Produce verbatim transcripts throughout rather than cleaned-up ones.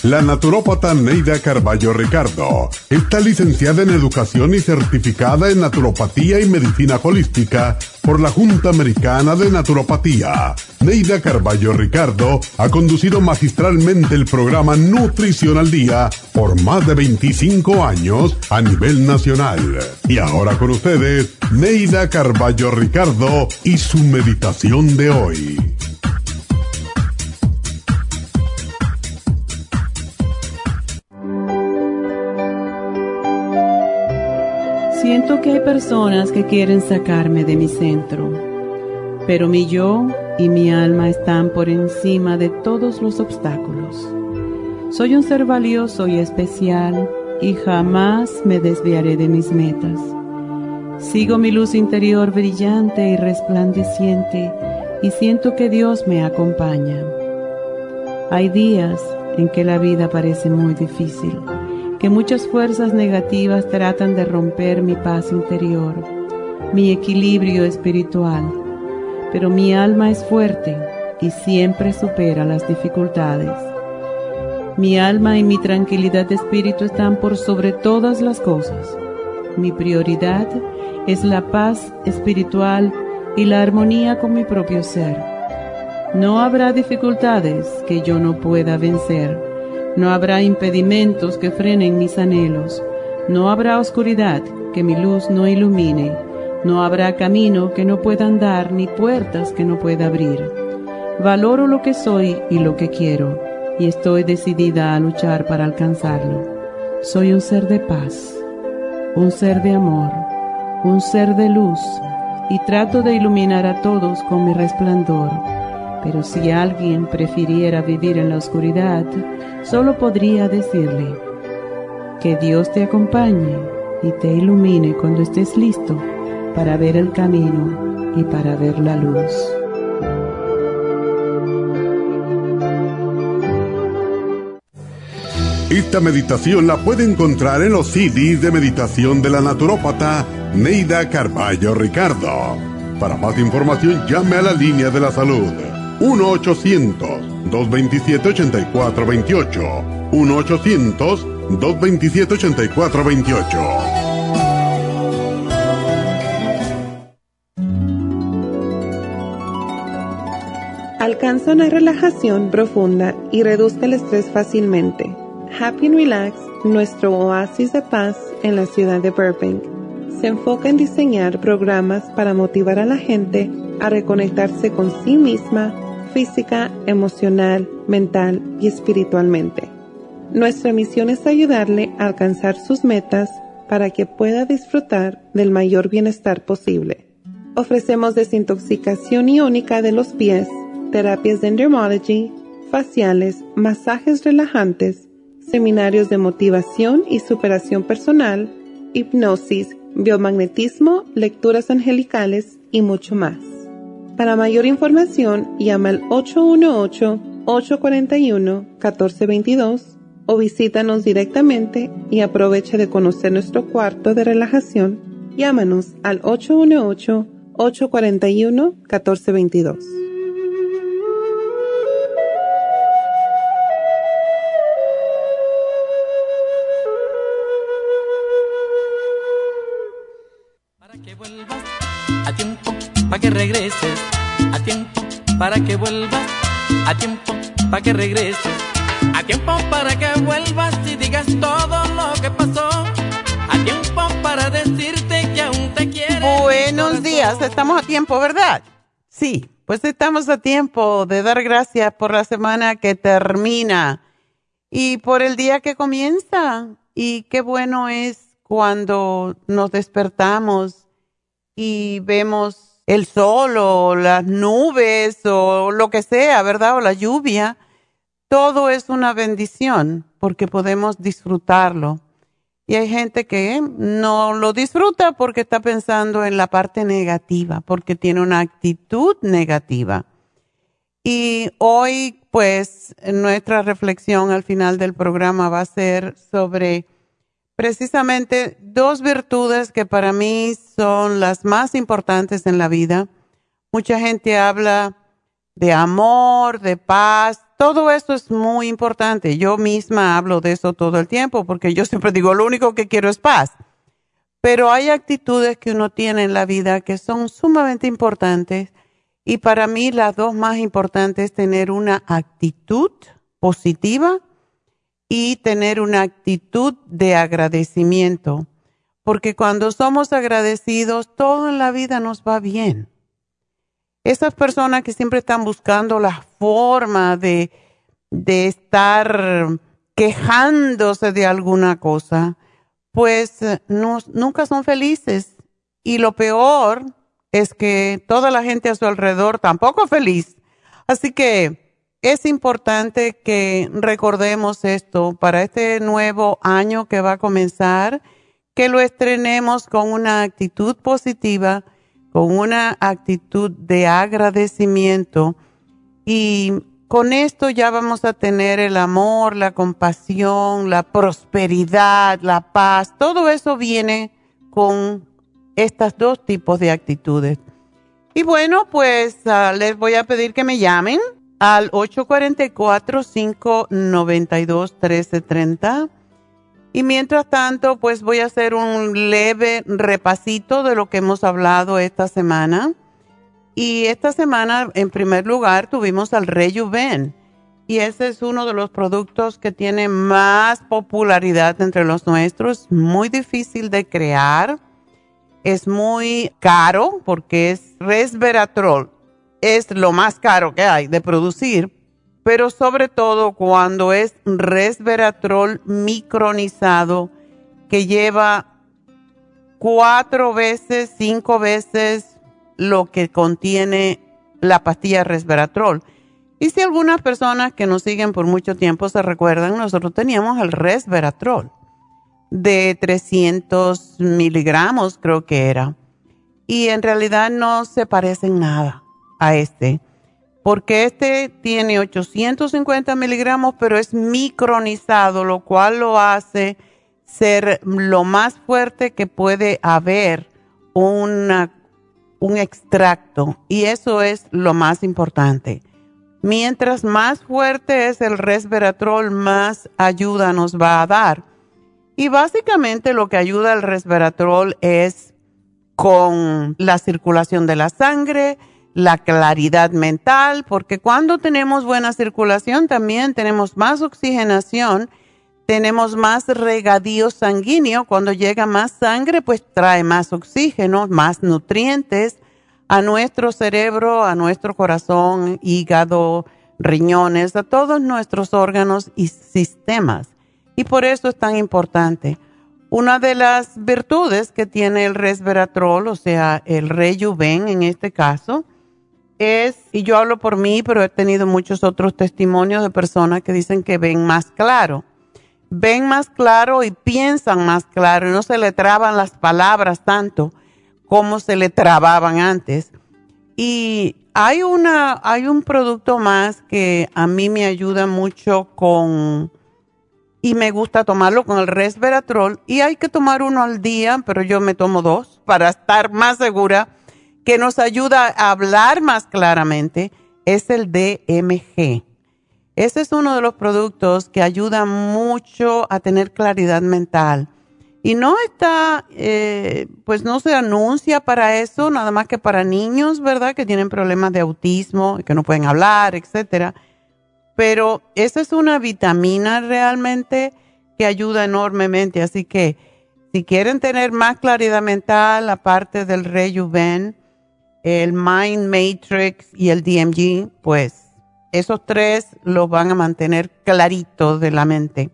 La naturópata Neida Carballo Ricardo está licenciada en Educación y certificada en Naturopatía y Medicina Holística por la Junta Americana de Naturopatía. Neida Carballo Ricardo ha conducido magistralmente el programa Nutrición al Día por más de veinticinco años a nivel nacional. Y ahora con ustedes, Neida Carballo Ricardo y su meditación de hoy. Siento que hay personas que quieren sacarme de mi centro, pero mi yo y mi alma están por encima de todos los obstáculos. Soy un ser valioso y especial y jamás me desviaré de mis metas. Sigo mi luz interior brillante y resplandeciente y siento que Dios me acompaña. Hay días en que la vida parece muy difícil, que muchas fuerzas negativas tratan de romper mi paz interior, mi equilibrio espiritual, pero mi alma es fuerte y siempre supera las dificultades. Mi alma y mi tranquilidad de espíritu están por sobre todas las cosas. Mi prioridad es la paz espiritual y la armonía con mi propio ser. No habrá dificultades que yo no pueda vencer. No habrá impedimentos que frenen mis anhelos. No habrá oscuridad que mi luz no ilumine. No habrá camino que no pueda andar ni puertas que no pueda abrir. Valoro lo que soy y lo que quiero, y estoy decidida a luchar para alcanzarlo. Soy un ser de paz, un ser de amor, un ser de luz, y trato de iluminar a todos con mi resplandor. Pero si alguien prefiriera vivir en la oscuridad, solo podría decirle: que Dios te acompañe y te ilumine cuando estés listo para ver el camino y para ver la luz. Esta meditación la puede encontrar en los C Ds de meditación de la naturópata Neida Carballo Ricardo. Para más información, llame a la línea de la salud uno ochocientos, dos veintisiete, ochenta y cuatro veintiocho. uno ochocientos, dos veintisiete, ochenta y cuatro veintiocho. Alcanza una relajación profunda y reduzca el estrés fácilmente. Happy and Relax, nuestro oasis de paz en la ciudad de Burbank, se enfoca en diseñar programas para motivar a la gente a reconectarse con sí misma, física, emocional, mental y espiritualmente. Nuestra misión es ayudarle a alcanzar sus metas para que pueda disfrutar del mayor bienestar posible. Ofrecemos desintoxicación iónica de los pies, terapias de Endermology, faciales, masajes relajantes, seminarios de motivación y superación personal, hipnosis, biomagnetismo, lecturas angelicales y mucho más. Para mayor información, llama al ocho uno ocho, ocho cuatro uno, uno cuatro dos dos o visítanos directamente y aprovecha de conocer nuestro cuarto de relajación. Llámanos al ocho uno ocho, ocho cuatro uno, uno cuatro dos dos. Para que vuelvas a tiempo, para que regreses a tiempo, para que vuelvas a tiempo, para que regreses a tiempo, para que vuelvas y digas todo lo que pasó, a tiempo para decirte que aún te quiero. Buenos días, estamos a tiempo, ¿verdad? Sí, pues estamos a tiempo de dar gracias por la semana que termina y por el día que comienza. Y qué bueno es cuando nos despertamos y vemos el sol o las nubes o lo que sea, ¿verdad? O la lluvia. Todo es una bendición porque podemos disfrutarlo. Y hay gente que no lo disfruta porque está pensando en la parte negativa, porque tiene una actitud negativa. Y hoy, pues, nuestra reflexión al final del programa va a ser sobre precisamente dos virtudes que para mí son las más importantes en la vida. Mucha gente habla de amor, de paz, todo eso es muy importante. Yo misma hablo de eso todo el tiempo porque yo siempre digo, lo único que quiero es paz. Pero hay actitudes que uno tiene en la vida que son sumamente importantes y para mí las dos más importantes es tener una actitud positiva y tener una actitud de agradecimiento. Porque cuando somos agradecidos, todo en la vida nos va bien. Esas personas que siempre están buscando la forma de, de estar quejándose de alguna cosa, pues no, nunca son felices. Y lo peor es que toda la gente a su alrededor tampoco es feliz. Así que es importante que recordemos esto para este nuevo año que va a comenzar, que lo estrenemos con una actitud positiva, con una actitud de agradecimiento y con esto ya vamos a tener el amor, la compasión, la prosperidad, la paz. Todo eso viene con estos dos tipos de actitudes. Y bueno, pues uh, les voy a pedir que me llamen al ocho cuatro cuatro, cinco nueve dos, uno tres tres cero. Y mientras tanto, pues voy a hacer un leve repasito de lo que hemos hablado esta semana. Y esta semana, en primer lugar, tuvimos al Rejuven. Y ese es uno de los productos que tiene más popularidad entre los nuestros. Muy difícil de crear. Es muy caro porque es resveratrol. Es lo más caro que hay de producir. Pero sobre todo cuando es resveratrol micronizado que lleva cuatro veces, cinco veces lo que contiene la pastilla resveratrol. Y si algunas personas que nos siguen por mucho tiempo se recuerdan, nosotros teníamos el resveratrol de trescientos miligramos, creo que era. Y en realidad no se parece en nada a este. Porque este tiene ochocientos cincuenta miligramos, pero es micronizado, lo cual lo hace ser lo más fuerte que puede haber una, un extracto. Y eso es lo más importante. Mientras más fuerte es el resveratrol, más ayuda nos va a dar. Y básicamente lo que ayuda al resveratrol es con la circulación de la sangre, la claridad mental, porque cuando tenemos buena circulación también tenemos más oxigenación, tenemos más regadío sanguíneo. Cuando llega más sangre, pues trae más oxígeno, más nutrientes a nuestro cerebro, a nuestro corazón, hígado, riñones, a todos nuestros órganos y sistemas. Y por eso es tan importante. Una de las virtudes que tiene el resveratrol, o sea, el Rejuven en este caso, es, y yo hablo por mí, pero he tenido muchos otros testimonios de personas que dicen que ven más claro. Ven más claro y piensan más claro y no se le traban las palabras tanto como se le trababan antes. Y hay, una, hay un producto más que a mí me ayuda mucho con, y me gusta tomarlo con el resveratrol, y hay que tomar uno al día, pero yo me tomo dos para estar más segura, que nos ayuda a hablar más claramente, es el D M G. Ese es uno de los productos que ayuda mucho a tener claridad mental. Y no está, eh, pues no se anuncia para eso, nada más que para niños, ¿verdad? Que tienen problemas de autismo, que no pueden hablar, etcétera. Pero esa es una vitamina realmente que ayuda enormemente. Así que si quieren tener más claridad mental, aparte del Rejuven, el Mind Matrix y el D M G, pues esos tres los van a mantener claritos de la mente.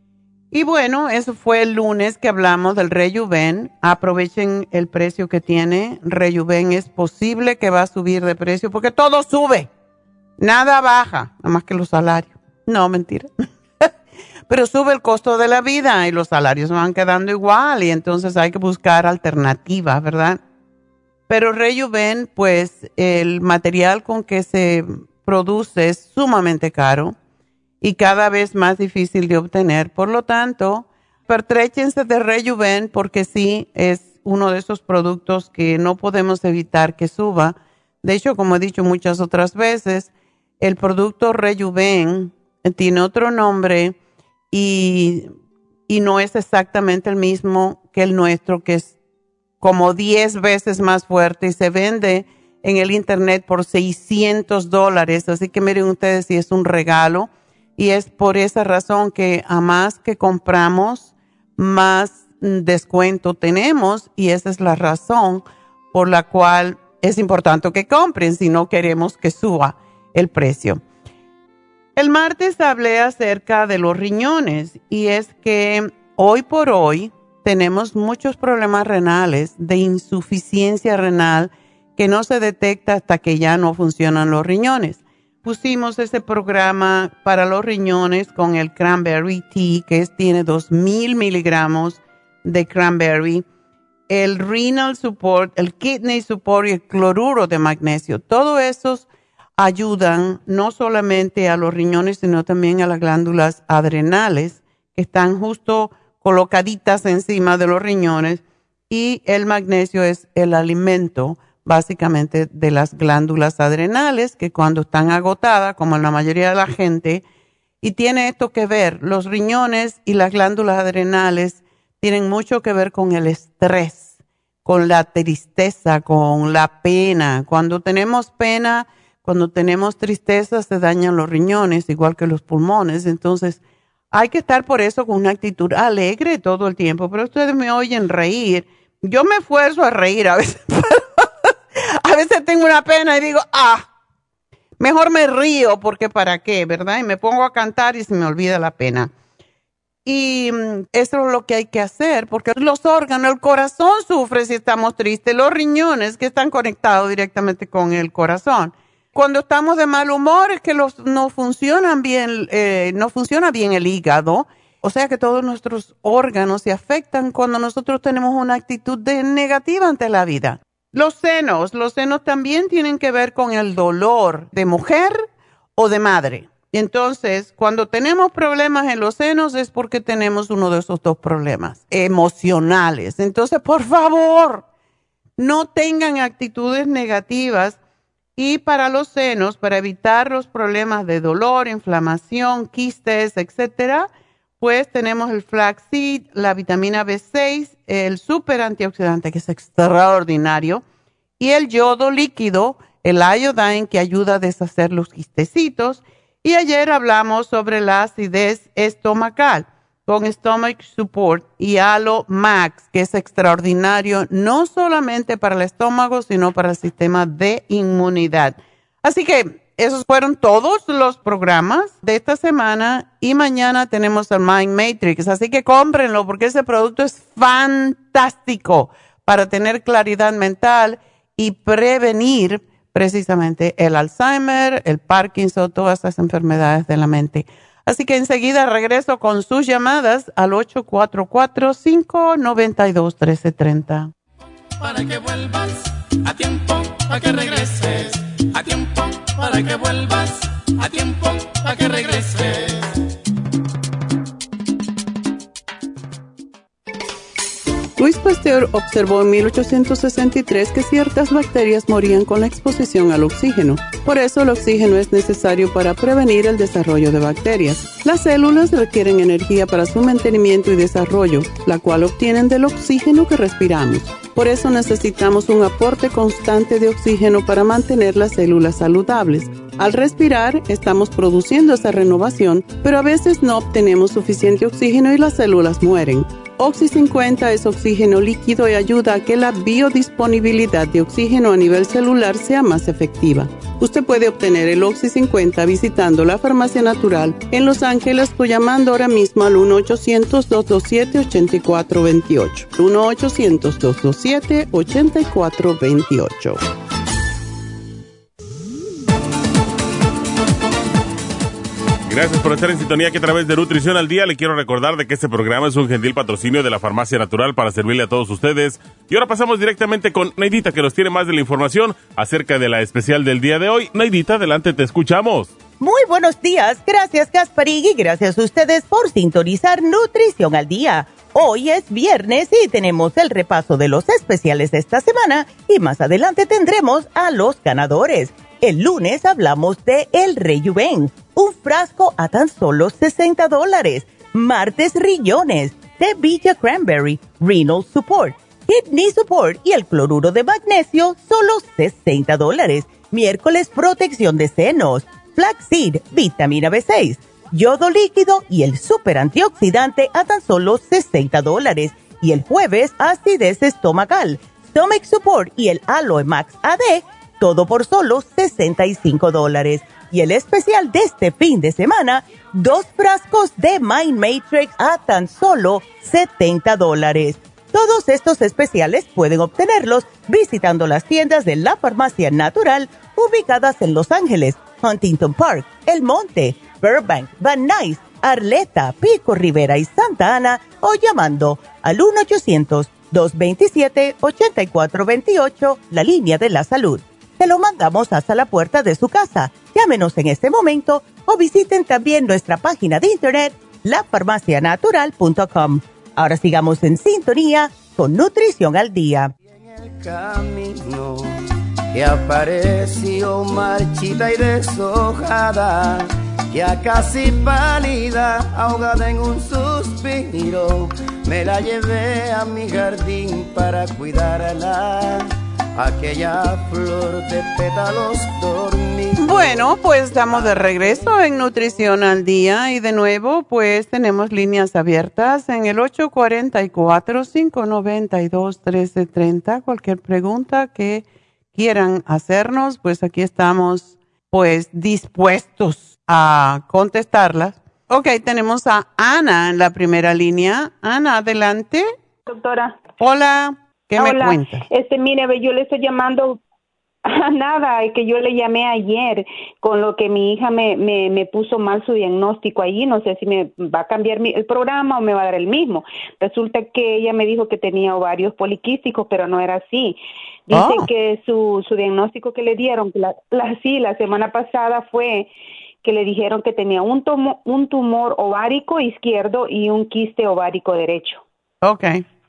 Y bueno, eso fue el lunes que hablamos del Rejuven. Aprovechen el precio que tiene. Rejuven es posible que va a subir de precio porque todo sube. Nada baja, nada más que los salarios. No, mentira. Pero sube el costo de la vida y los salarios van quedando igual y entonces hay que buscar alternativas, ¿verdad? Pero Rejuven, pues el material con que se produce es sumamente caro y cada vez más difícil de obtener. Por lo tanto, pertréchense de Rejuven porque sí es uno de esos productos que no podemos evitar que suba. De hecho, como he dicho muchas otras veces, el producto Rejuven tiene otro nombre y, y no es exactamente el mismo que el nuestro, que es como diez veces más fuerte y se vende en el internet por seiscientos dólares. Así que miren ustedes si es un regalo. Y es por esa razón que a más que compramos, más descuento tenemos. Y esa es la razón por la cual es importante que compren si no queremos que suba el precio. El martes hablé acerca de los riñones y es que hoy por hoy tenemos muchos problemas renales, de insuficiencia renal, que no se detecta hasta que ya no funcionan los riñones. Pusimos ese programa para los riñones con el cranberry tea, que es, tiene dos mil miligramos de cranberry, el renal support, el kidney support y el cloruro de magnesio. Todos esos ayudan no solamente a los riñones, sino también a las glándulas adrenales, que están justo colocaditas encima de los riñones, y el magnesio es el alimento básicamente de las glándulas adrenales, que cuando están agotadas, como en la mayoría de la gente, y tiene esto que ver, los riñones y las glándulas adrenales tienen mucho que ver con el estrés, con la tristeza, con la pena. Cuando tenemos pena, cuando tenemos tristeza, se dañan los riñones, igual que los pulmones. Entonces, hay que estar por eso con una actitud alegre todo el tiempo. Pero ustedes me oyen reír. Yo me esfuerzo a reír a veces. A veces tengo una pena y digo, ah, mejor me río porque para qué, ¿verdad? Y me pongo a cantar y se me olvida la pena. Y eso es lo que hay que hacer, porque los órganos, el corazón sufre si estamos tristes, los riñones que están conectados directamente con el corazón. Cuando estamos de mal humor es que los, no funcionan bien, eh, no funciona bien el hígado. O sea que todos nuestros órganos se afectan cuando nosotros tenemos una actitud de negativa ante la vida. Los senos, los senos también tienen que ver con el dolor de mujer o de madre. Y entonces, cuando tenemos problemas en los senos es porque tenemos uno de esos dos problemas emocionales. Entonces, por favor, no tengan actitudes negativas. Y para los senos, para evitar los problemas de dolor, inflamación, quistes, etcétera, pues tenemos el flaxseed, la vitamina B seis, el super antioxidante que es extraordinario, y el yodo líquido, el iodine, que ayuda a deshacer los quistecitos. Y ayer hablamos sobre la acidez estomacal con Stomach Support y Alo Max, que es extraordinario no solamente para el estómago, sino para el sistema de inmunidad. Así que esos fueron todos los programas de esta semana y mañana tenemos el Mind Matrix. Así que cómprenlo porque ese producto es fantástico para tener claridad mental y prevenir precisamente el Alzheimer, el Parkinson, todas esas enfermedades de la mente. Así que enseguida regreso con sus llamadas al ocho cuatro cuatro, cinco nueve dos, uno tres tres cero. Para que vuelvas a tiempo, para que regreses a tiempo, para que vuelvas a tiempo, para que regreses. Louis Pasteur observó en mil ochocientos sesenta y tres que ciertas bacterias morían con la exposición al oxígeno. Por eso el oxígeno es necesario para prevenir el desarrollo de bacterias. Las células requieren energía para su mantenimiento y desarrollo, la cual obtienen del oxígeno que respiramos. Por eso necesitamos un aporte constante de oxígeno para mantener las células saludables. Al respirar, estamos produciendo esa renovación, pero a veces no obtenemos suficiente oxígeno y las células mueren. Oxy cincuenta es oxígeno líquido y ayuda a que la biodisponibilidad de oxígeno a nivel celular sea más efectiva. Usted puede obtener el Oxy cincuenta visitando la Farmacia Natural en Los Ángeles o llamando ahora mismo al uno ochocientos, dos dos siete, ocho cuatro dos ocho. uno ochocientos, dos dos siete, ocho cuatro dos ocho. Gracias por estar en sintonía, que a través de Nutrición al Día le quiero recordar de que este programa es un gentil patrocinio de la Farmacia Natural para servirle a todos ustedes. Y ahora pasamos directamente con Neidita, que nos tiene más de la información acerca de la especial del día de hoy. Neidita, adelante, te escuchamos. Muy buenos días, gracias Gasparín y gracias a ustedes por sintonizar Nutrición al Día. Hoy es viernes y tenemos el repaso de los especiales de esta semana y más adelante tendremos a los ganadores. El lunes hablamos de El Rejuven, un frasco a tan solo sesenta dólares. Martes, riñones, de Vita Cranberry, Renal Support, Kidney Support y el cloruro de magnesio, solo sesenta dólares. Miércoles, protección de senos, Flaxseed, vitamina B seis, yodo líquido y el super antioxidante a tan solo sesenta dólares. Y el jueves, acidez estomacal, Stomach Support y el Aloe Max A D, todo por solo sesenta y cinco dólares. Y el especial de este fin de semana, dos frascos de Mind Matrix a tan solo setenta dólares. Todos estos especiales pueden obtenerlos visitando las tiendas de la Farmacia Natural ubicadas en Los Ángeles, Huntington Park, El Monte, Burbank, Van Nuys, Arleta, Pico Rivera y Santa Ana o llamando al uno ochocientos, dos veintisiete, ochenta y cuatro veintiocho, la línea de la salud. Se lo mandamos hasta la puerta de su casa. Llámenos en este momento o visiten también nuestra página de internet, la farmacia natural punto com. Ahora sigamos en sintonía con Nutrición al Día. En el camino que apareció marchita y deshojada, ya casi pálida, ahogada en un suspiro, me la llevé a mi jardín para cuidarla, aquella flor de pétalos dormidos. Bueno, pues estamos de regreso en Nutrición al Día y de nuevo pues tenemos líneas abiertas en el ocho cuatro cuatro, cinco nueve dos, uno tres tres cero. Cualquier pregunta que quieran hacernos, pues aquí estamos pues dispuestos a contestarlas. Ok, tenemos a Ana en la primera línea. Ana, adelante. Doctora. Hola, ¿qué Hola. me cuentas? Este, mire, yo le estoy llamando a nada, es que yo le llamé ayer con lo que mi hija me, me, me puso mal su diagnóstico allí, no sé si me va a cambiar mi, el programa o me va a dar el mismo. Resulta que ella me dijo que tenía ovarios poliquísticos, pero no era así. Dice Oh. que su, su diagnóstico que le dieron, la, la, sí, la semana pasada fue que le dijeron que tenía un, tomo, un tumor ovárico izquierdo y un quiste ovárico derecho. Ok.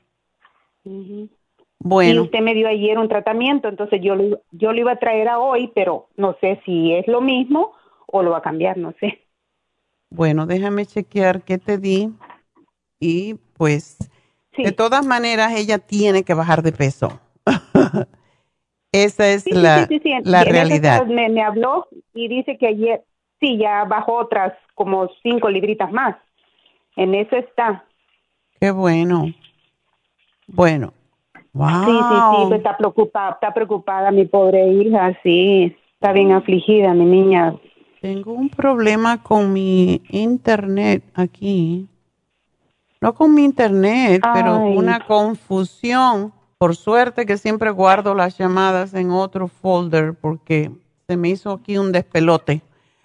Uh-huh. Bueno. Y usted me dio ayer un tratamiento, entonces yo lo, yo lo iba a traer a hoy, pero no sé si es lo mismo o lo va a cambiar, no sé. Bueno, déjame chequear qué te di y pues Sí. de todas maneras ella tiene que bajar de peso. Esa es Sí, la, sí, sí, sí, sí. la En esas realidad. horas Me, me habló y dice que ayer, sí, ya bajó otras como cinco libritas más. En eso está. Qué bueno. Bueno. Wow. Sí, sí, sí, pues está preocupada, está preocupada mi pobre hija, sí, está bien afligida mi niña. Tengo un problema con mi internet aquí. No con mi internet, pero Ay. una confusión. Por suerte que siempre guardo las llamadas en otro folder porque se me hizo aquí un despelote.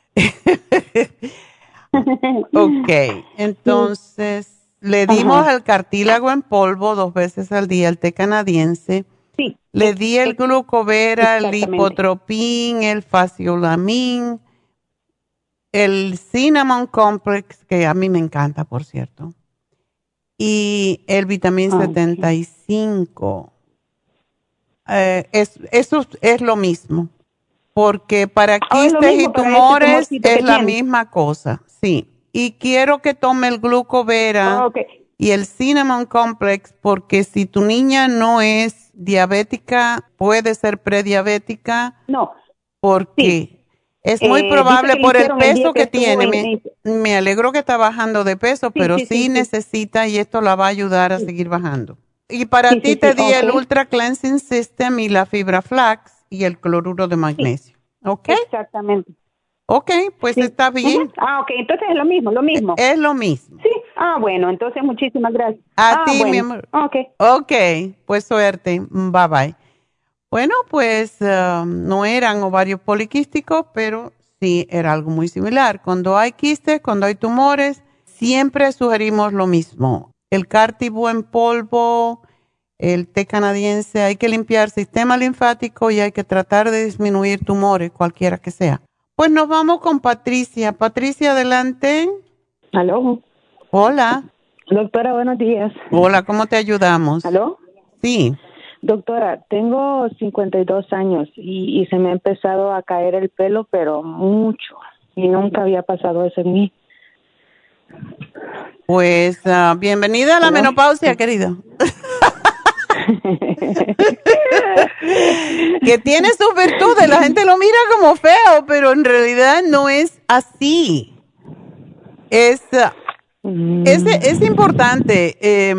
Ok, entonces le dimos Ajá. el cartílago en polvo dos veces al día, el té canadiense. Sí. Le di el glucovera, el Exactamente. lipotropín, el faciolamin, el cinnamon complex, que a mí me encanta, por cierto, y el vitamín Ah, setenta y cinco. Eh, es, eso es lo mismo, porque para Ah, es lo quistes y mismo para ese tumores tumorcito que es la tiene. misma cosa, sí. Y quiero que tome el glucovera Ah, ok. y el cinnamon complex, porque si tu niña no es diabética, puede ser prediabética, No, porque Sí. es Eh, muy dice probable que le por el hicieron el día peso que que, estuvo tiene. en- Me, me alegro que está bajando de peso, pero sí, sí, sí, sí. necesita y esto la va a ayudar a seguir bajando. Y para Sí, ti sí, te sí, di el ok. Ultra Cleansing System y la fibra flax y el cloruro de magnesio. ¿Ok? exactamente. Ok, pues Sí. está bien. Ujú. Ah, ok, entonces es lo mismo, lo mismo. Es lo mismo. Sí, ah, bueno, entonces muchísimas gracias. A ah, ti, bueno. mi amor. Ok. Ok, pues suerte. Bye bye. Bueno, pues um, no eran ovarios poliquísticos, pero sí era algo muy similar. Cuando hay quistes, cuando hay tumores, siempre sugerimos lo mismo. El Cartibú en polvo, el té canadiense, hay que limpiar el sistema linfático y hay que tratar de disminuir tumores, cualquiera que sea. Pues nos vamos con Patricia. Patricia, adelante. ¿Aló? Hola. Doctora, buenos días. Hola, ¿cómo te ayudamos? ¿Aló? Sí. Doctora, tengo cincuenta y dos años y, y se me ha empezado a caer el pelo, pero mucho. Y nunca había pasado eso en mí. Pues uh, bienvenida a la ¿No? menopausia, querido. Que tiene sus virtudes, la gente lo mira como feo, pero en realidad no es así. Es, uh, mm. es, es importante eh,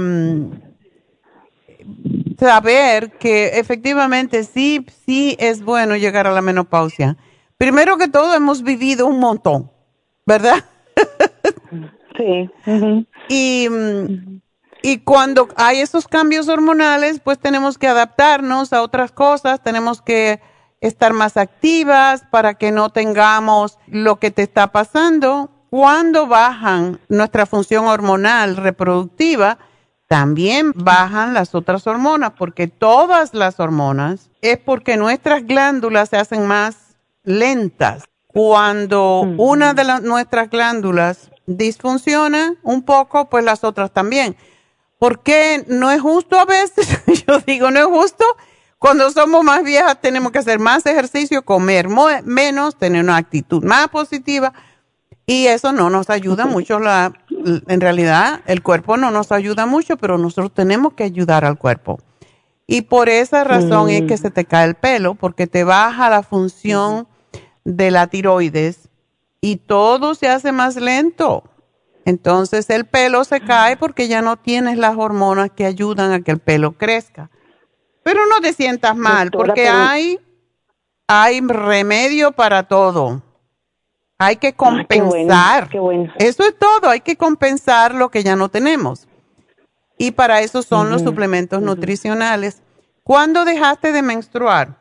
saber que efectivamente sí, sí es bueno llegar a la menopausia. Primero que todo, hemos vivido un montón, ¿verdad? Sí. Uh-huh. Y, uh-huh. y cuando hay esos cambios hormonales, pues tenemos que adaptarnos a otras cosas, tenemos que estar más activas para que no tengamos lo que te está pasando. Cuando bajan nuestra función hormonal reproductiva, también bajan las otras hormonas, porque todas las hormonas es porque nuestras glándulas se hacen más lentas. Cuando uh-huh. una de las, nuestras glándulas disfunciona un poco, pues las otras también. ¿Por qué no es justo a veces? Yo digo, no es justo. Cuando somos más viejas tenemos que hacer más ejercicio, comer mo- menos, tener una actitud más positiva. Y eso no nos ayuda mucho. La, en realidad, el cuerpo no nos ayuda mucho, pero nosotros tenemos que ayudar al cuerpo. Y por esa razón mm. es que se te cae el pelo, porque te baja la función mm. de la tiroides y todo se hace más lento. Entonces, el pelo se cae porque ya no tienes las hormonas que ayudan a que el pelo crezca. Pero no te sientas mal, Doctora, porque pero... hay, hay remedio para todo. Hay que compensar. Ah, qué bueno, qué bueno. Eso es todo. Hay que compensar lo que ya no tenemos. Y para eso son uh-huh, los suplementos uh-huh. nutricionales. ¿Cuándo dejaste de menstruar?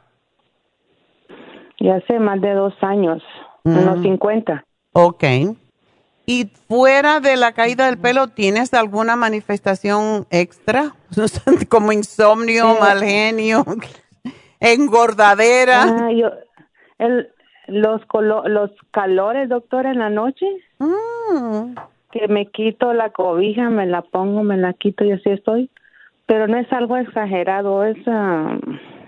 Ya hace más de dos años. Uh-huh. Unos cincuenta. Ok. ¿Y fuera de la caída del pelo, tienes alguna manifestación extra? Como insomnio, sí. mal genio, engordadera. Ah, yo... El... Los colo- los calores, doctora, en la noche, mm. que me quito la cobija, me la pongo, me la quito y así estoy. Pero no es algo exagerado, es, uh,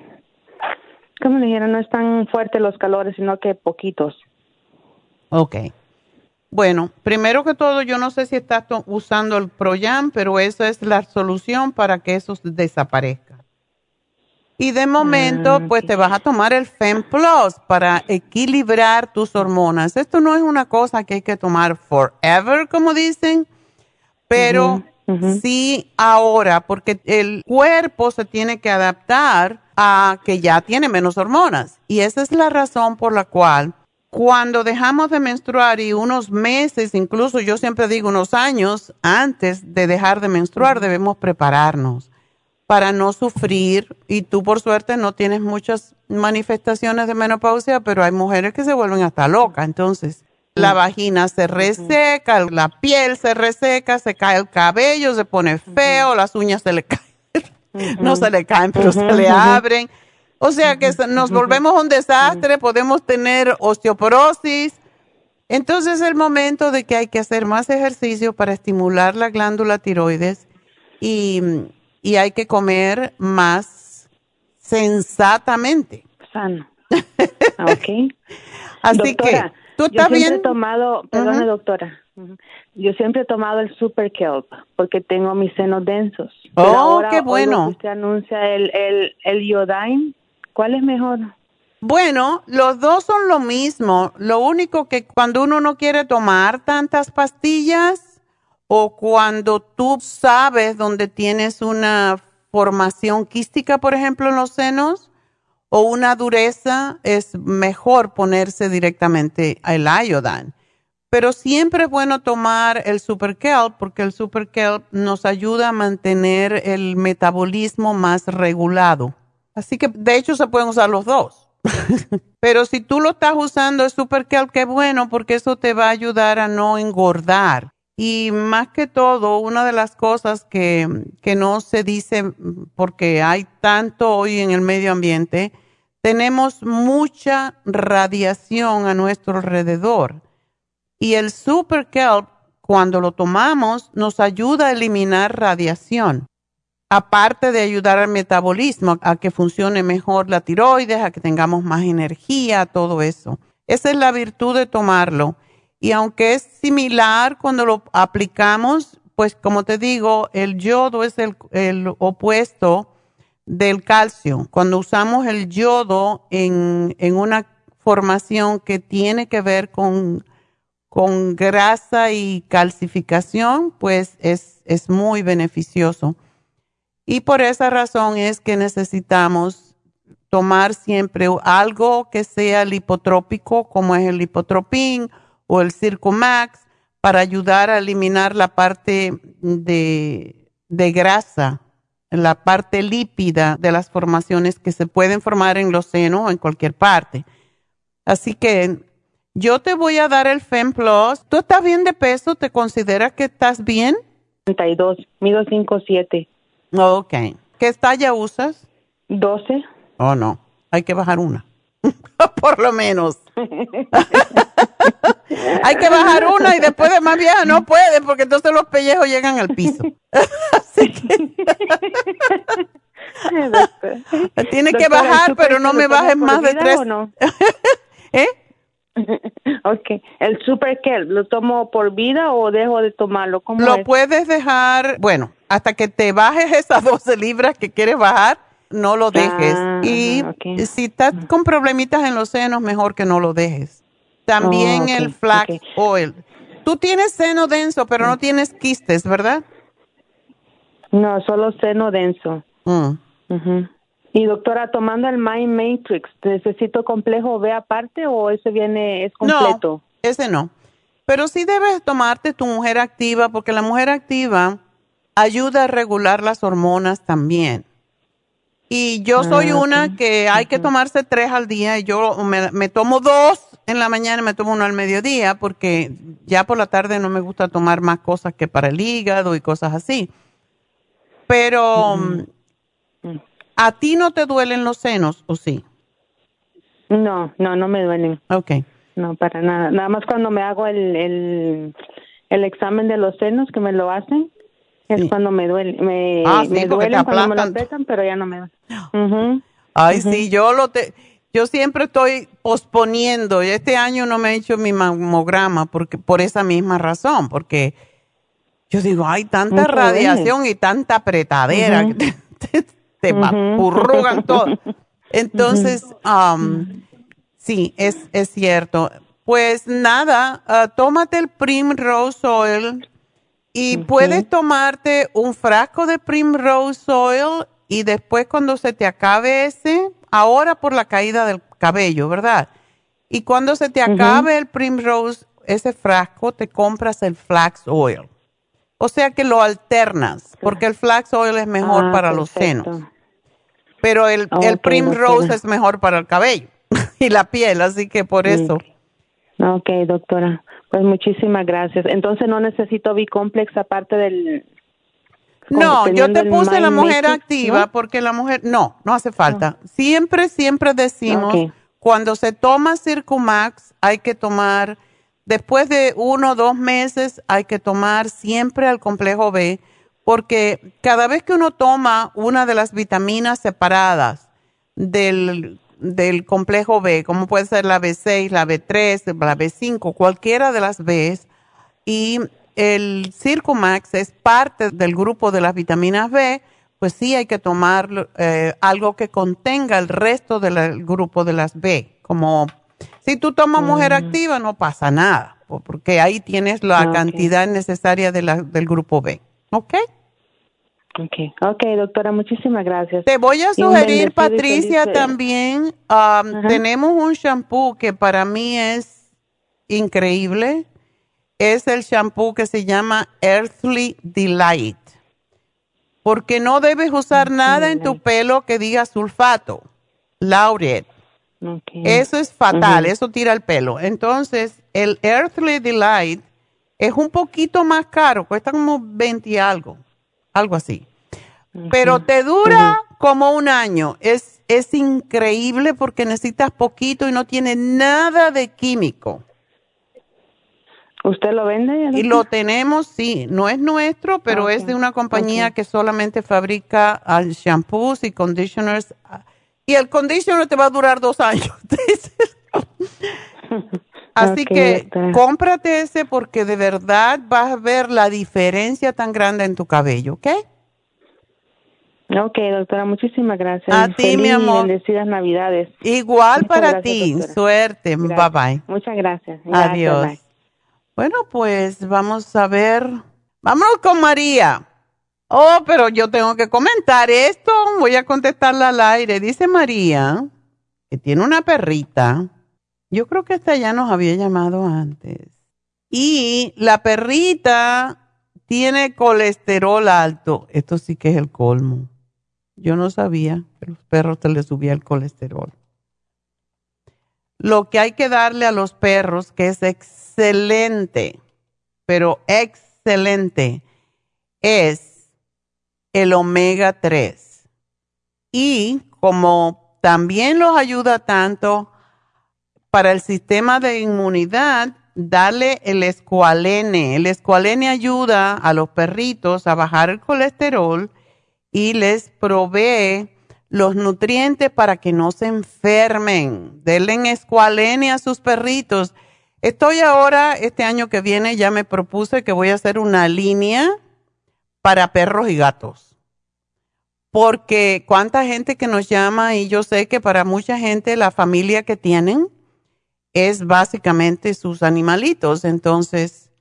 ¿cómo le dijeron? No es tan fuerte los calores, sino que poquitos. Ok. Bueno, primero que todo, yo no sé si estás to- usando el Proyam, pero esa es la solución para que eso desaparezca. Y de momento, ah, pues okay. te vas a tomar el Fem Plus para equilibrar tus hormonas. Esto no es una cosa que hay que tomar forever, como dicen, pero uh-huh, uh-huh. sí ahora, porque el cuerpo se tiene que adaptar a que ya tiene menos hormonas. Y esa es la razón por la cual cuando dejamos de menstruar y unos meses, incluso yo siempre digo unos años antes de dejar de menstruar, uh-huh. debemos prepararnos para no sufrir, y tú por suerte no tienes muchas manifestaciones de menopausia, pero hay mujeres que se vuelven hasta locas. Entonces, la vagina se reseca, la piel se reseca, se cae el cabello, se pone feo, las uñas se le caen, no se le caen, pero se le abren. O sea que nos volvemos un desastre, podemos tener osteoporosis. Entonces es el momento de que hay que hacer más ejercicio para estimular la glándula tiroides y... y hay que comer más sensatamente. Sano. Ok. Así doctora, que, ¿tú estás yo siempre bien? he tomado, perdone, uh-huh. doctora, uh-huh. yo siempre he tomado el Super Kelp porque tengo mis senos densos. Oh, Pero ahora, qué bueno. Usted anuncia el, el, el Iodine. ¿Cuál es mejor? Bueno, los dos son lo mismo. Lo único que cuando uno no quiere tomar tantas pastillas, o cuando tú sabes dónde tienes una formación quística, por ejemplo, en los senos, o una dureza, es mejor ponerse directamente el Iodine. Pero siempre es bueno tomar el Super Kelp, porque el Super Kelp nos ayuda a mantener el metabolismo más regulado. Así que, de hecho, se pueden usar los dos. Pero si tú lo estás usando el Super Kelp, qué bueno, porque eso te va a ayudar a no engordar. Y más que todo, una de las cosas que, que no se dice, porque hay tanto hoy en el medio ambiente, tenemos mucha radiación a nuestro alrededor. Y el Super Kelp, cuando lo tomamos, nos ayuda a eliminar radiación. aparte de ayudar al metabolismo, a que funcione mejor la tiroides, a que tengamos más energía, todo eso. Esa es la virtud de tomarlo. Y aunque es similar cuando lo aplicamos, pues como te digo, el yodo es el, el opuesto del calcio. Cuando usamos el yodo en, en una formación que tiene que ver con, con grasa y calcificación, pues es, es muy beneficioso. Y por esa razón es que necesitamos tomar siempre algo que sea lipotrópico, como es el lipotropín o el Circumax, para ayudar a eliminar la parte de, de grasa, la parte lípida de las formaciones que se pueden formar en los senos o en cualquier parte. Así que yo te voy a dar el FemPlus. ¿Tú estás bien de peso? ¿Te consideras que estás bien? treinta y dos, mido cinco siete. Ok. ¿Qué talla usas? doce. Oh, no. Hay que bajar una. Por lo menos. Hay que bajar una y después de más vieja no puede porque entonces los pellejos llegan al piso. Así que tiene que bajar, pero no me bajes más de tres. No? ¿Eh? Ok. ¿El super qué? ¿Lo tomo por vida o dejo de tomarlo? ¿Cómo Lo es? puedes dejar, bueno, hasta que te bajes esas doce libras que quieres bajar, no lo dejes. Ah, y okay. si estás con problemitas en los senos, mejor que no lo dejes. También Oh, okay, el flax okay. oil. Tú tienes seno denso, pero no tienes quistes, ¿verdad? No, solo seno denso. Mm. Uh-huh. Y doctora, tomando el Mind Matrix, ¿necesito complejo B aparte o ese viene, es completo? No, ese no. Pero sí debes tomarte tu mujer activa porque la mujer activa ayuda a regular las hormonas también. Y yo soy ah, una okay. que hay uh-huh. que tomarse tres al día y yo me, me tomo dos en la mañana y me tomo uno al mediodía porque ya por la tarde no me gusta tomar más cosas que para el hígado y cosas así. Pero... Uh-huh. ¿A ti no te duelen los senos o sí? No, no, no me duelen. Okay. No, para nada. Nada más cuando me hago el, el, el examen de los senos, que me lo hacen, es sí. cuando me duele. Me, ah, sí, me duelen cuando me lo apretan, pero ya no me duelen. Uh-huh. Ay, uh-huh. sí, yo lo te, yo siempre estoy posponiendo. Y este año no me he hecho mi mamograma porque por esa misma razón, porque yo digo, hay tanta Mucho radiación duele. y tanta apretadera Uh-huh. que te, te, te uh-huh. apurrugan todo. Entonces, um, sí, es, es cierto. Pues nada, uh, tómate el Primrose Oil y okay. puedes tomarte un frasco de Primrose Oil y después cuando se te acabe ese, ahora por la caída del cabello, ¿verdad? Y cuando se te acabe uh-huh. el Primrose, ese frasco, te compras el Flax Oil. O sea que lo alternas, porque el Flax Oil es mejor ah, para perfecto. los senos. Pero el, okay, el Primrose doctora. es mejor para el cabello y la piel, así que por eso. Ok, doctora. Pues muchísimas gracias. Entonces no necesito B-Complex aparte del... No, yo te puse la mujer Matrix, activa ¿no? porque la mujer... No, no hace falta. No. Siempre, siempre decimos, okay. cuando se toma Circumax hay que tomar... Después de uno o dos meses hay que tomar siempre el complejo B, porque cada vez que uno toma una de las vitaminas separadas del, del complejo B, como puede ser la B seis, la B tres, la B cinco, cualquiera de las Bs, y el Circumax es parte del grupo de las vitaminas B, pues sí hay que tomar eh, algo que contenga el resto del grupo de las B, como... Si tú tomas mujer activa, no pasa nada, porque ahí tienes la okay. cantidad necesaria de la, del grupo B. ¿Ok? Ok, ok, doctora, muchísimas gracias. Te voy a sugerir, Patricia, también, um, tenemos un shampoo que para mí es increíble. Es el shampoo que se llama Earthly Delight. Porque no debes usar okay. nada en tu pelo que diga sulfato, Laureate. Okay. Eso es fatal, uh-huh. eso tira el pelo. Entonces, el Earthly Delight es un poquito más caro, cuesta como veinte y algo, algo así. Uh-huh. Pero te dura uh-huh. como un año. Es, es increíble porque necesitas poquito y no tiene nada de químico. ¿Usted lo vende? Y lo tenemos, sí. No es nuestro, pero okay. es de una compañía okay. que solamente fabrica shampoos y conditioners. Y el conditioner te va a durar dos años. Así okay, que doctora. Cómprate ese porque de verdad vas a ver la diferencia tan grande en tu cabello, ¿ok? Ok, doctora, muchísimas gracias. A ti, mi amor. Bendecidas Navidades. Igual Muchas para gracias, ti. Doctora. Suerte. Gracias. Bye bye. Muchas gracias. gracias Adiós. Bye. Bueno, pues vamos a ver. Vámonos con María. Oh, pero yo tengo que comentar esto. Voy a contestarla al aire. Dice María que tiene una perrita. Yo creo que esta ya nos había llamado antes. Y la perrita tiene colesterol alto. Esto sí que es el colmo. Yo no sabía que a los perros se les subía el colesterol. Lo que hay que darle a los perros, que es excelente, pero excelente, es el omega tres. Y como también los ayuda tanto para el sistema de inmunidad, darle el escualene. El escualene ayuda a los perritos a bajar el colesterol y les provee los nutrientes para que no se enfermen. Denle escualene a sus perritos. Estoy ahora, este año que viene, ya me propuse que voy a hacer una línea para perros y gatos. Porque cuánta gente que nos llama, y yo sé que para mucha gente la familia que tienen es básicamente sus animalitos. Entonces,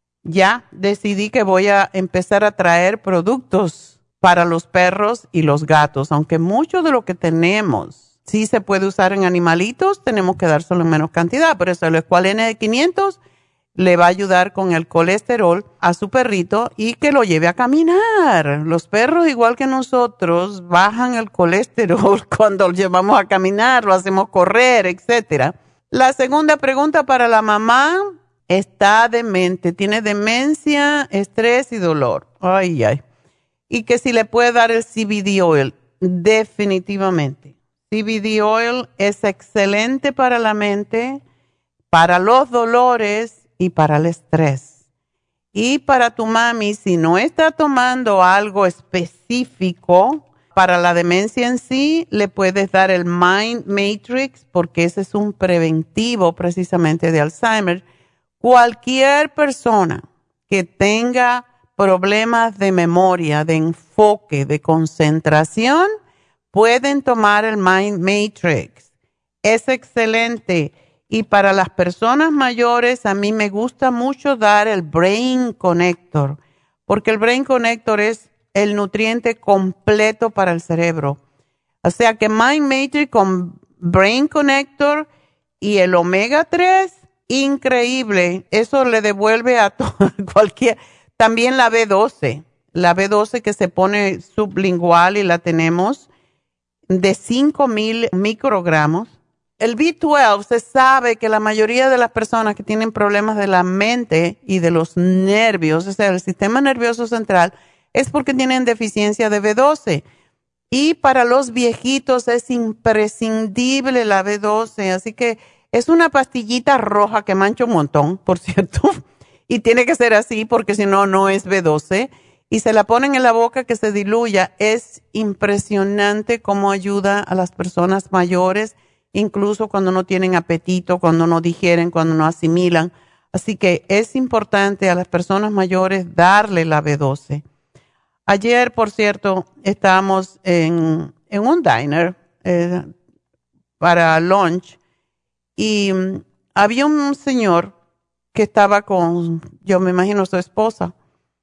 ya decidí que voy a empezar a traer productos para los perros y los gatos. Aunque mucho de lo que tenemos sí se puede usar en animalitos, tenemos que dárselo en menos cantidad. Por eso el escualene de quinientos le va a ayudar con el colesterol a su perrito y que lo lleve a caminar. Los perros, igual que nosotros, bajan el colesterol cuando lo llevamos a caminar, lo hacemos correr, etcétera. La segunda pregunta para la mamá: está demente, tiene demencia, estrés y dolor. Ay, ay. Y que si le puede dar el C B D oil. Definitivamente. C B D oil es excelente para la mente, para los dolores y para el estrés. Y para tu mami, si no está tomando algo específico para la demencia en sí, le puedes dar el Mind Matrix, porque ese es un preventivo precisamente de Alzheimer. Cualquier persona que tenga problemas de memoria, de enfoque, de concentración, pueden tomar el Mind Matrix. Es excelente. Y para las personas mayores, a mí me gusta mucho dar el Brain Connector, porque el Brain Connector es el nutriente completo para el cerebro. O sea que Mind Matrix con Brain Connector y el omega tres, increíble. Eso le devuelve a todo, cualquier... También la B doce, la B doce que se pone sublingual y la tenemos de cinco mil microgramos. El B doce, se sabe que la mayoría de las personas que tienen problemas de la mente y de los nervios, o sea, el sistema nervioso central, es porque tienen deficiencia de B doce. Y para los viejitos es imprescindible la B doce, así que es una pastillita roja que mancha un montón, por cierto. Y tiene que ser así porque si no, no es B doce. Y se la ponen en la boca que se diluya. Es impresionante cómo ayuda a las personas mayores, incluso cuando no tienen apetito, cuando no digieren, cuando no asimilan. Así que es importante a las personas mayores darle la B doce. Ayer, por cierto, estábamos en, en un diner eh, para lunch y um, había un señor que estaba con, yo me imagino, su esposa.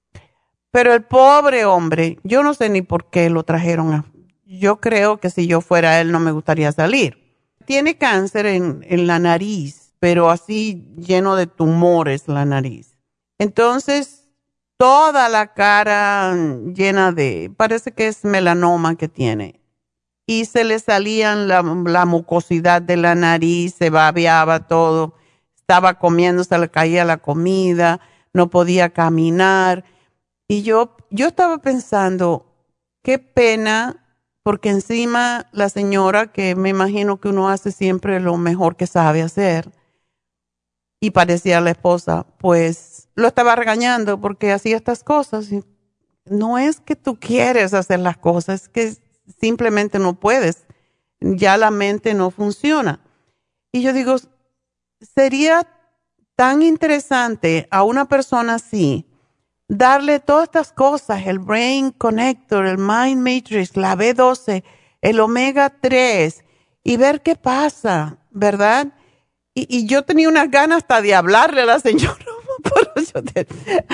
Pero el pobre hombre, yo no sé ni por qué lo trajeron. A, yo creo que si yo fuera él no me gustaría salir. Tiene cáncer en, en la nariz, pero así lleno de tumores la nariz. Entonces, toda la cara llena de, parece que es melanoma que tiene. Y se le salían la, la mucosidad de la nariz, se babeaba todo. Estaba comiendo, se le caía la comida, no podía caminar. Y yo, yo estaba pensando, qué pena, porque encima la señora, que me imagino que uno hace siempre lo mejor que sabe hacer, y parecía la esposa, pues lo estaba regañando porque hacía estas cosas. Y no es que tú quieres hacer las cosas, es que simplemente no puedes. Ya la mente no funciona. Y yo digo, sería tan interesante a una persona así darle todas estas cosas, el Brain Connector, el Mind Matrix, la B doce, el omega tres, y ver qué pasa, ¿verdad? Y, y yo tenía unas ganas hasta de hablarle a la señora, pero yo te,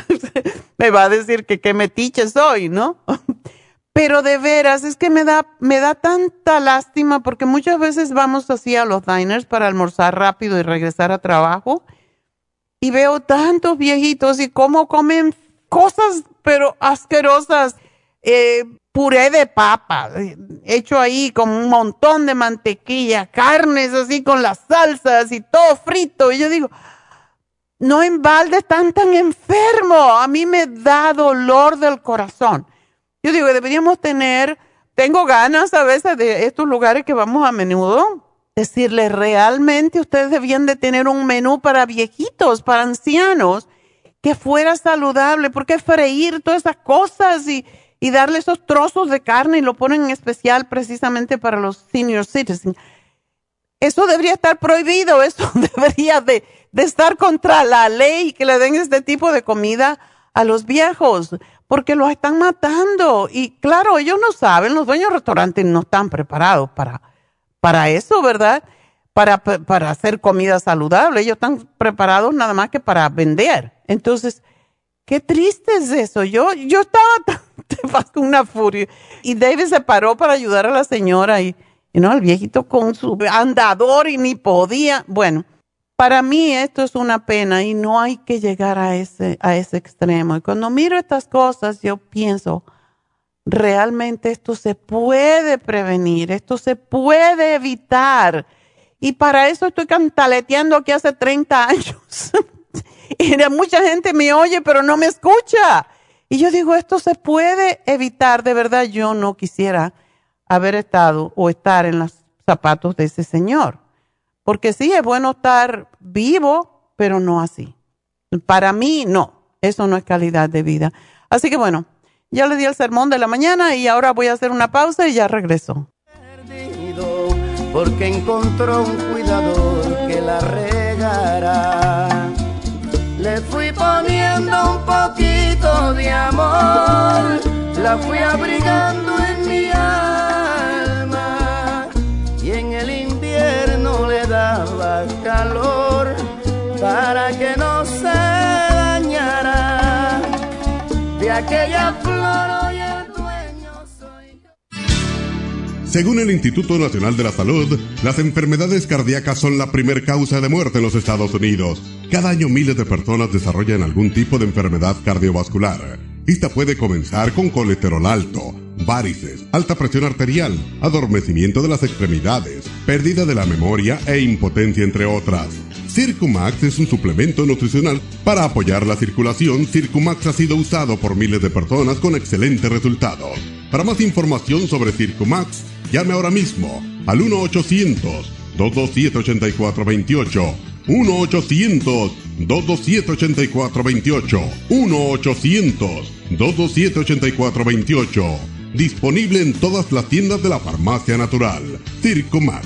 me va a decir que qué metiche soy, ¿no? Pero de veras, es que me da, me da tanta lástima porque muchas veces vamos así a los diners para almorzar rápido y regresar a trabajo y veo tantos viejitos y cómo comen cosas pero asquerosas, eh, puré de papa, hecho ahí con un montón de mantequilla, carnes así con las salsas y todo frito. Y yo digo, no en balde están tan enfermos. A mí me da dolor del corazón. Yo digo, deberíamos tener, tengo ganas a veces de estos lugares que vamos a menudo, decirles, realmente ustedes debían de tener un menú para viejitos, para ancianos, que fuera saludable, porque freír todas esas cosas y, y darle esos trozos de carne y lo ponen en especial precisamente para los senior citizens. Eso debería estar prohibido, eso debería de, de estar contra la ley, que le den este tipo de comida a los viejos, porque los están matando. Y claro, ellos no saben, los dueños de restaurantes no están preparados para, para eso, ¿verdad? Para, para hacer comida saludable. Ellos están preparados nada más que para vender. Entonces, qué triste es eso. Yo, yo estaba con una furia. Y David se paró para ayudar a la señora y, y no, el viejito con su andador y ni podía. Bueno, para mí esto es una pena y no hay que llegar a ese, a ese extremo. Y cuando miro estas cosas, yo pienso, realmente esto se puede prevenir, esto se puede evitar. Y para eso estoy cantaleteando aquí hace treinta años. Y mucha gente me oye, pero no me escucha. Y yo digo, esto se puede evitar. De verdad, yo no quisiera haber estado o estar en los zapatos de ese señor. Porque sí, es bueno estar vivo, pero no así. Para mí, no. Eso no es calidad de vida. Así que bueno, ya le di el sermón de la mañana y ahora voy a hacer una pausa y ya regreso. Porque encontró un cuidador que la regará. Le fui poniendo un poquito de amor, la fui abrigando en mi alma, y en el invierno le daba calor para que no se dañara. De aquella flor hoy el dueño soy yo. Según el Instituto Nacional de la Salud, las enfermedades cardíacas son la primer causa de muerte en los Estados Unidos. Cada año miles de personas desarrollan algún tipo de enfermedad cardiovascular. Esta puede comenzar con colesterol alto, varices, alta presión arterial, adormecimiento de las extremidades, pérdida de la memoria e impotencia, entre otras. Circumax es un suplemento nutricional para apoyar la circulación. Circumax ha sido usado por miles de personas con excelentes resultados. Para más información sobre Circumax, llame ahora mismo al uno ochocientos, dos dos siete, ocho cuatro dos ocho. uno ochocientos, dos dos siete, ocho cuatro dos ocho. uno ochocientos, dos dos siete, ocho cuatro dos ocho. Disponible en todas las tiendas de la Farmacia Natural. Circumax.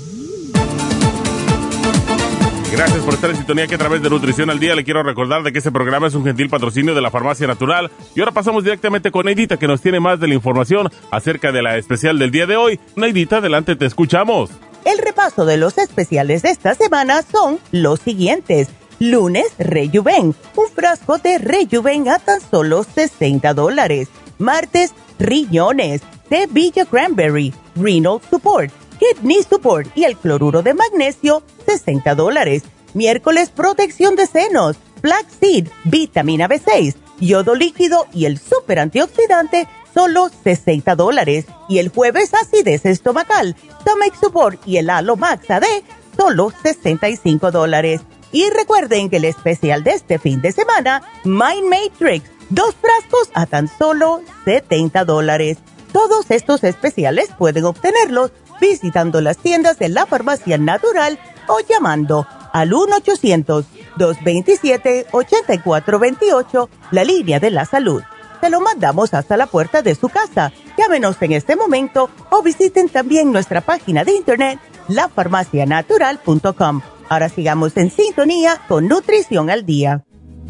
Gracias por estar en sintonía, que a través de Nutrición al Día le quiero recordar de que este programa es un gentil patrocinio de la Farmacia Natural. Y ahora pasamos directamente con Neidita, que nos tiene más de la información acerca de la especial del día de hoy. Neidita, adelante, te escuchamos. El repaso de los especiales de esta semana son los siguientes. Lunes, Rejuven, un frasco de Rejuven a tan solo sesenta dólares. Martes, riñones, de Villa Cranberry, Renal Support, Kidney Support y el cloruro de magnesio, sesenta dólares. Miércoles, protección de senos, Flaxseed, vitamina B seis, yodo líquido y el super antioxidante, solo sesenta dólares. Y el jueves, acidez estomacal, Stomach Support y el Alomax A D, solo sesenta y cinco dólares. Y recuerden que el especial de este fin de semana, Mind Matrix, dos frascos a tan solo setenta dólares. Todos estos especiales pueden obtenerlos visitando las tiendas de la Farmacia Natural o llamando al uno ochocientos, dos veintisiete, ochenta y cuatro veintiocho, la línea de la salud. Se lo mandamos hasta la puerta de su casa. Llámenos en este momento o visiten también nuestra página de internet, la farmacia natural punto com. Ahora sigamos en sintonía con Nutrición al Día.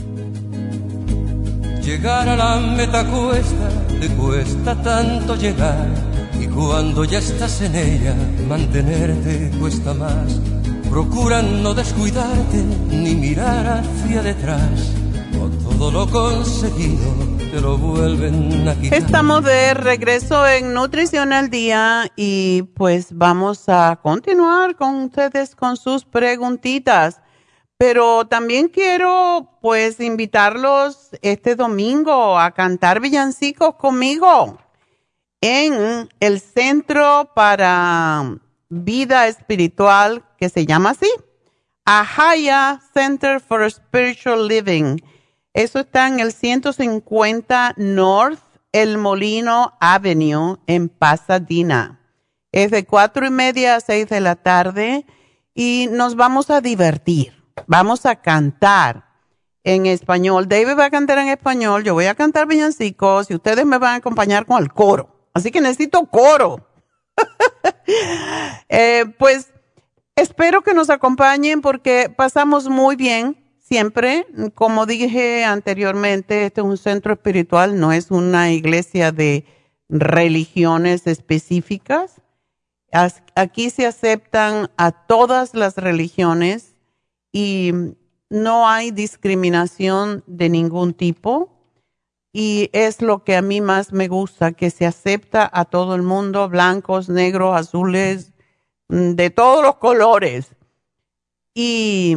Llegar a la meta cuesta, te cuesta tanto llegar, y cuando ya estás en ella, mantenerte cuesta más. Procura no descuidarte ni mirar hacia detrás, o todo lo conseguido te lo vuelven a quitar. Estamos de regreso en Nutrición al Día y pues vamos a continuar con ustedes con sus preguntitas. Pero también quiero pues invitarlos este domingo a cantar villancicos conmigo en el Centro para Vida Espiritual, que se llama así, Ahaya Center for Spiritual Living. Eso está en el ciento cincuenta North El Molino Avenue en Pasadena. Es de cuatro y media a seis de la tarde y nos vamos a divertir. Vamos a cantar en español. David va a cantar en español, yo voy a cantar villancicos y ustedes me van a acompañar con el coro. Así que necesito coro. eh, pues espero que nos acompañen porque pasamos muy bien siempre. Como dije anteriormente, este es un centro espiritual, no es una iglesia de religiones específicas. Aquí se aceptan a todas las religiones y no hay discriminación de ningún tipo. Y es lo que a mí más me gusta, que se acepta a todo el mundo, blancos, negros, azules, de todos los colores. Y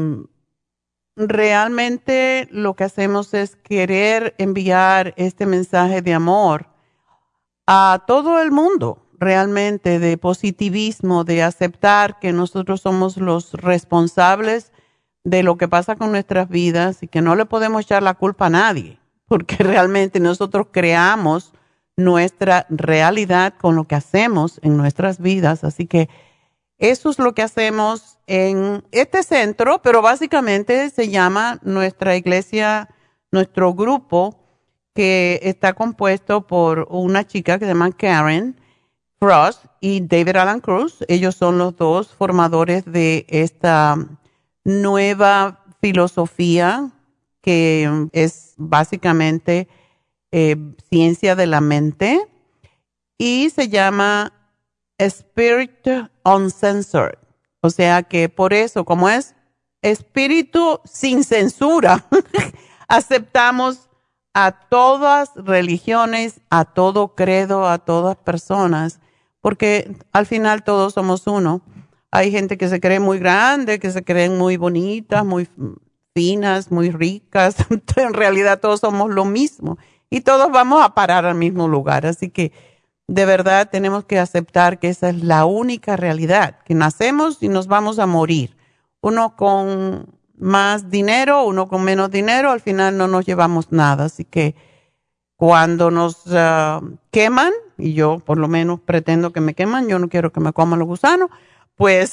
realmente lo que hacemos es querer enviar este mensaje de amor a todo el mundo, realmente, de positivismo, de aceptar que nosotros somos los responsables de lo que pasa con nuestras vidas y que no le podemos echar la culpa a nadie, porque realmente nosotros creamos nuestra realidad con lo que hacemos en nuestras vidas. Así que eso es lo que hacemos en este centro, pero básicamente se llama nuestra iglesia, nuestro grupo, que está compuesto por una chica que se llama Karen Frost y David Alan Cruz. Ellos son los dos formadores de esta nueva filosofía que es básicamente eh, ciencia de la mente y se llama Spirit Uncensored. O sea que por eso, como es espíritu sin censura, aceptamos a todas religiones, a todo credo, a todas personas, porque al final todos somos uno. Hay gente que se cree muy grande, que se creen muy bonitas, muy finas, muy ricas. En realidad todos somos lo mismo y todos vamos a parar al mismo lugar. Así que de verdad tenemos que aceptar que esa es la única realidad, que nacemos y nos vamos a morir. Uno con más dinero, uno con menos dinero, al final no nos llevamos nada. Así que cuando nos uh, queman, y yo por lo menos pretendo que me queman, yo no quiero que me coman los gusanos, pues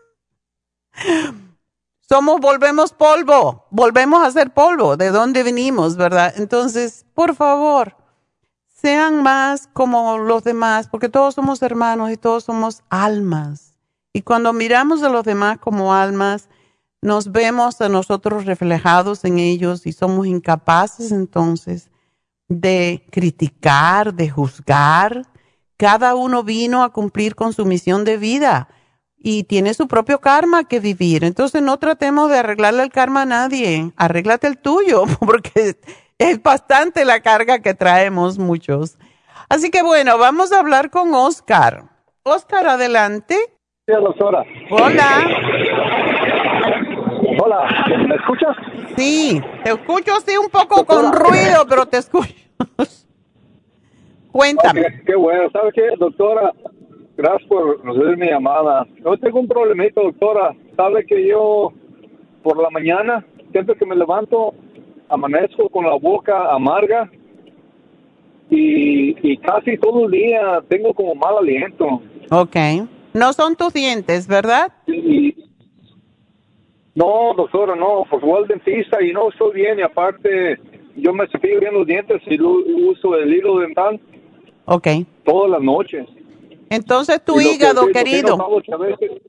somos, volvemos polvo, volvemos a ser polvo, de dónde venimos, ¿verdad? Entonces, por favor, sean más como los demás, porque todos somos hermanos y todos somos almas. Y cuando miramos a los demás como almas, nos vemos a nosotros reflejados en ellos y somos incapaces entonces de criticar, de juzgar. Cada uno vino a cumplir con su misión de vida y tiene su propio karma que vivir. Entonces no tratemos de arreglarle el karma a nadie. Arréglate el tuyo, porque es bastante la carga que traemos muchos. Así que bueno, vamos a hablar con Oscar. Oscar, adelante. Sí, doctora. Hola. Hola, ¿me escuchas? Sí, te escucho sí un poco doctora, con ruido, pero te escucho. Cuéntame. Okay, qué bueno, ¿sabe qué, doctora? Gracias por recibir mi llamada. Yo tengo un problemita, doctora. Sabe que yo por la mañana, siempre que me levanto, amanezco con la boca amarga y, y casi todo el día tengo como mal aliento. Ok. No son tus dientes, ¿verdad? Y, No, doctora, no, pues voy al dentista y no estoy bien, y aparte yo me cepillo bien los dientes y lo, uso el hilo dental. Ok. Todas las noches. Entonces tu hígado, que, querido. Que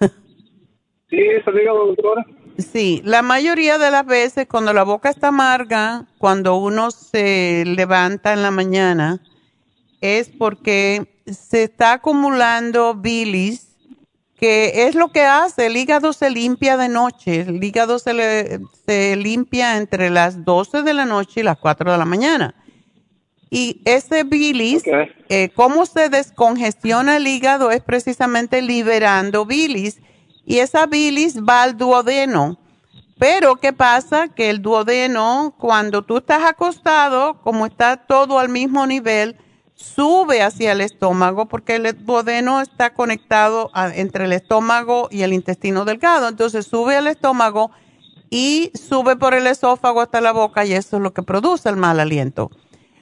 sí, es el hígado, doctora. Sí, la mayoría de las veces cuando la boca está amarga, cuando uno se levanta en la mañana, es porque se está acumulando bilis, que es lo que hace, el hígado se limpia de noche, el hígado se, le, se limpia entre las doce de la noche y las cuatro de la mañana. Y ese bilis, okay. eh, cómo se descongestiona el hígado es precisamente liberando bilis, y esa bilis va al duodeno. Pero, ¿qué pasa? Que el duodeno, cuando tú estás acostado, como está todo al mismo nivel, sube hacia el estómago, porque el duodeno está conectado a, entre el estómago y el intestino delgado. Entonces sube al estómago y sube por el esófago hasta la boca, y eso es lo que produce el mal aliento.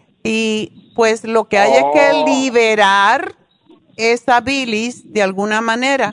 Y pues lo que hay oh. es que liberar esa bilis de alguna manera.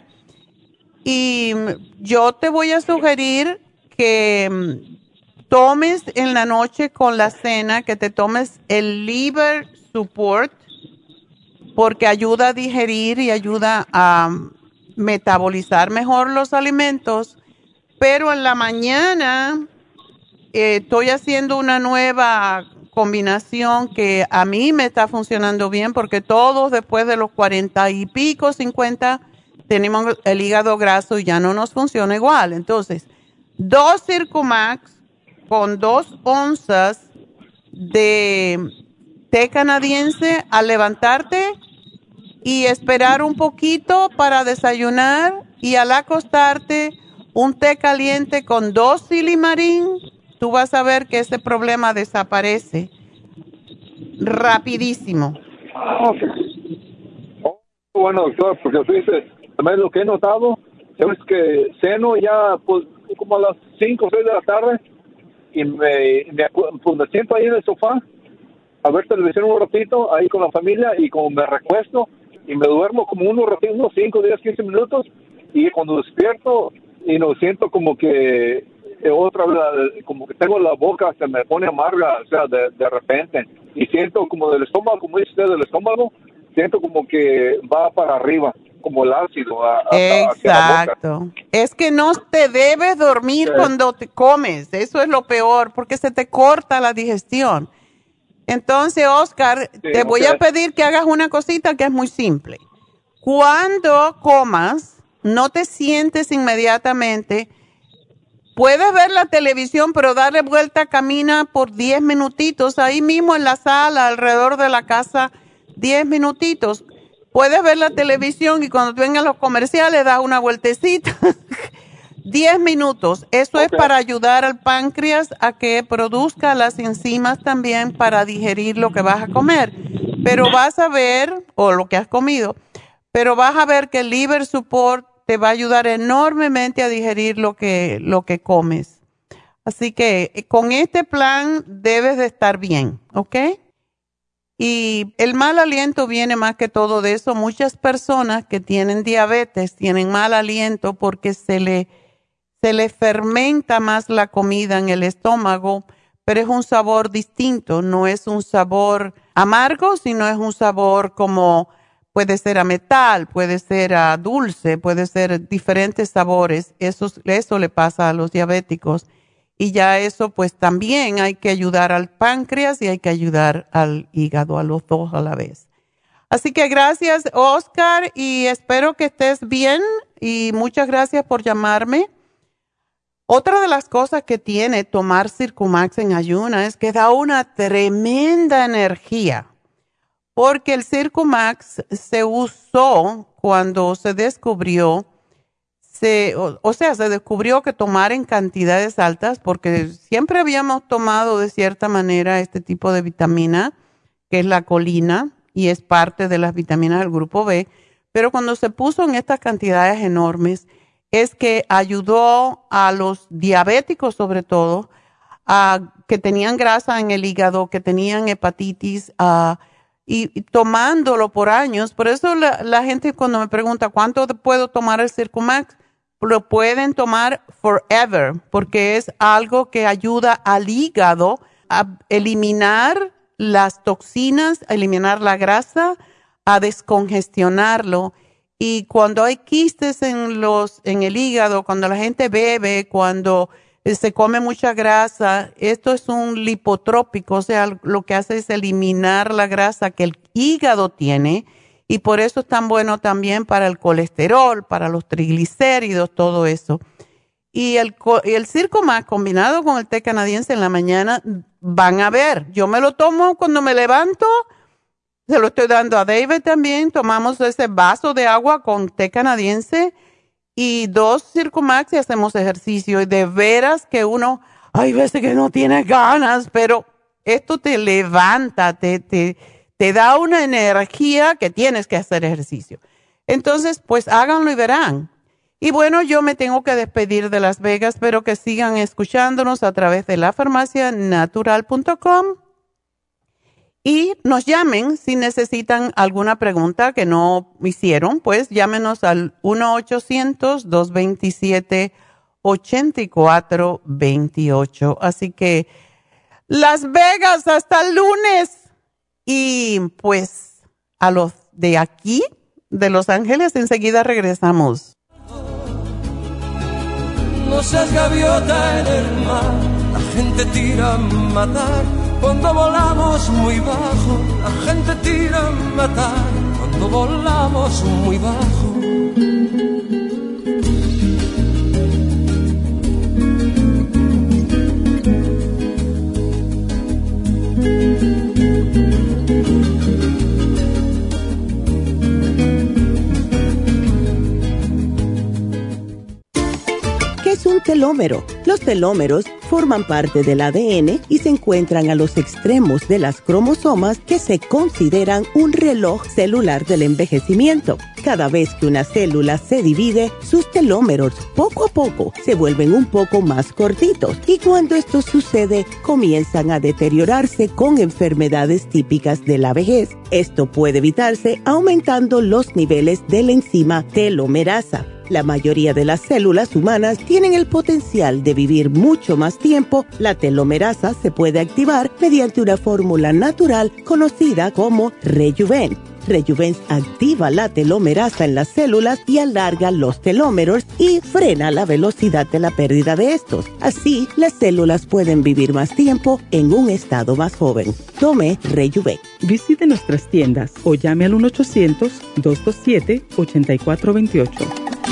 Y yo te voy a sugerir que tomes en la noche con la cena, que te tomes el Liver Support, porque ayuda a digerir y ayuda a metabolizar mejor los alimentos. Pero en la mañana eh, estoy haciendo una nueva combinación que a mí me está funcionando bien, porque todos después de los cuarenta y pico, cincuenta, tenemos el hígado graso y ya no nos funciona igual. Entonces, dos Circumax con dos onzas de té canadiense al levantarte y esperar un poquito para desayunar, y al acostarte un té caliente con dos silimarín, tú vas a ver que ese problema desaparece rapidísimo. Oh, bueno, doctor, porque fíjese, también lo que he notado es que ceno ya pues, como a las cinco o seis de la tarde y me, me, pues, me siento ahí en el sofá a ver televisión un ratito ahí con la familia, y como me recuesto y me duermo como unos ratitos, unos cinco, diez, quince minutos, y cuando despierto y no siento como que otra vez, como que tengo la boca, se me pone amarga, o sea, de, de repente, y siento como del estómago, como dice usted, del estómago, siento como que va para arriba, como el ácido. A, a, Exacto. Es que no te debes dormir sí. cuando te comes, eso es lo peor, porque se te corta la digestión. Entonces, Oscar, sí, te voy okay. a pedir que hagas una cosita que es muy simple. Cuando comas, no te sientes inmediatamente. Puedes ver la televisión, pero darle vuelta, camina por diez minutitos, ahí mismo en la sala, alrededor de la casa, diez minutitos. Puedes ver la televisión y cuando vengan los comerciales, das una vueltecita. diez minutos. Eso okay. es para ayudar al páncreas a que produzca las enzimas también para digerir lo que vas a comer. Pero vas a ver, o lo que has comido, pero vas a ver que el Liver Support te va a ayudar enormemente a digerir lo que, lo que comes. Así que con este plan debes de estar bien, ¿ok? Y el mal aliento viene más que todo de eso. Muchas personas que tienen diabetes tienen mal aliento porque se le, se le fermenta más la comida en el estómago, pero es un sabor distinto. No es un sabor amargo, sino es un sabor como... Puede ser a metal, puede ser a dulce, puede ser diferentes sabores. Eso, eso le pasa a los diabéticos. Y ya eso, pues también hay que ayudar al páncreas y hay que ayudar al hígado, a los dos a la vez. Así que gracias, Oscar, y espero que estés bien y muchas gracias por llamarme. Otra de las cosas que tiene tomar Circumax en ayuna es que da una tremenda energía. Porque el Circumax se usó cuando se descubrió, se, o, o sea, se descubrió que tomar en cantidades altas, porque siempre habíamos tomado de cierta manera este tipo de vitamina, que es la colina, y es parte de las vitaminas del grupo B, pero cuando se puso en estas cantidades enormes, es que ayudó a los diabéticos sobre todo, a, que tenían grasa en el hígado, que tenían hepatitis, a Y, y tomándolo por años. Por eso la, la gente cuando me pregunta cuánto puedo tomar el Circumax, lo pueden tomar forever porque es algo que ayuda al hígado a eliminar las toxinas, a eliminar la grasa, a descongestionarlo. Y cuando hay quistes en los en el hígado, cuando la gente bebe, cuando se come mucha grasa, esto es un lipotrópico, o sea, lo que hace es eliminar la grasa que el hígado tiene y por eso es tan bueno también para el colesterol, para los triglicéridos, todo eso. Y el, y el Circo Max combinado con el té canadiense en la mañana, van a ver, yo me lo tomo cuando me levanto, se lo estoy dando a David también, tomamos ese vaso de agua con té canadiense y dos Circo Max y hacemos ejercicio. Y de veras que uno, hay veces que no tiene ganas, pero esto te levanta, te, te, te da una energía que tienes que hacer ejercicio. Entonces, pues háganlo y verán. Y bueno, yo me tengo que despedir de Las Vegas, pero que sigan escuchándonos a través de la farmacia natural punto com. Y nos llamen si necesitan alguna pregunta que no hicieron, pues llámenos al uno ochocientos, dos veintisiete, ochenta y cuatro veintiocho. Así que Las Vegas hasta el lunes. Y pues a los de aquí, de Los Ángeles, enseguida regresamos. No seas gaviota en el mar, la gente tira a matar. Cuando volamos muy bajo, la gente tira a matar. Cuando volamos muy bajo. ¿Qué es un telómero? Los telómeros forman parte del A D N y se encuentran a los extremos de las cromosomas que se consideran un reloj celular del envejecimiento. Cada vez que una célula se divide, sus telómeros poco a poco se vuelven un poco más cortitos y cuando esto sucede, comienzan a deteriorarse con enfermedades típicas de la vejez. Esto puede evitarse aumentando los niveles de la enzima telomerasa. La mayoría de las células humanas tienen el potencial de vivir mucho más tiempo. La telomerasa se puede activar mediante una fórmula natural conocida como Rejuven. Rejuven activa la telomerasa en las células y alarga los telómeros y frena la velocidad de la pérdida de estos. Así, las células pueden vivir más tiempo en un estado más joven. Tome Rejuven. Visite nuestras tiendas o llame al uno ochocientos, dos dos siete, ocho cuatro dos ocho.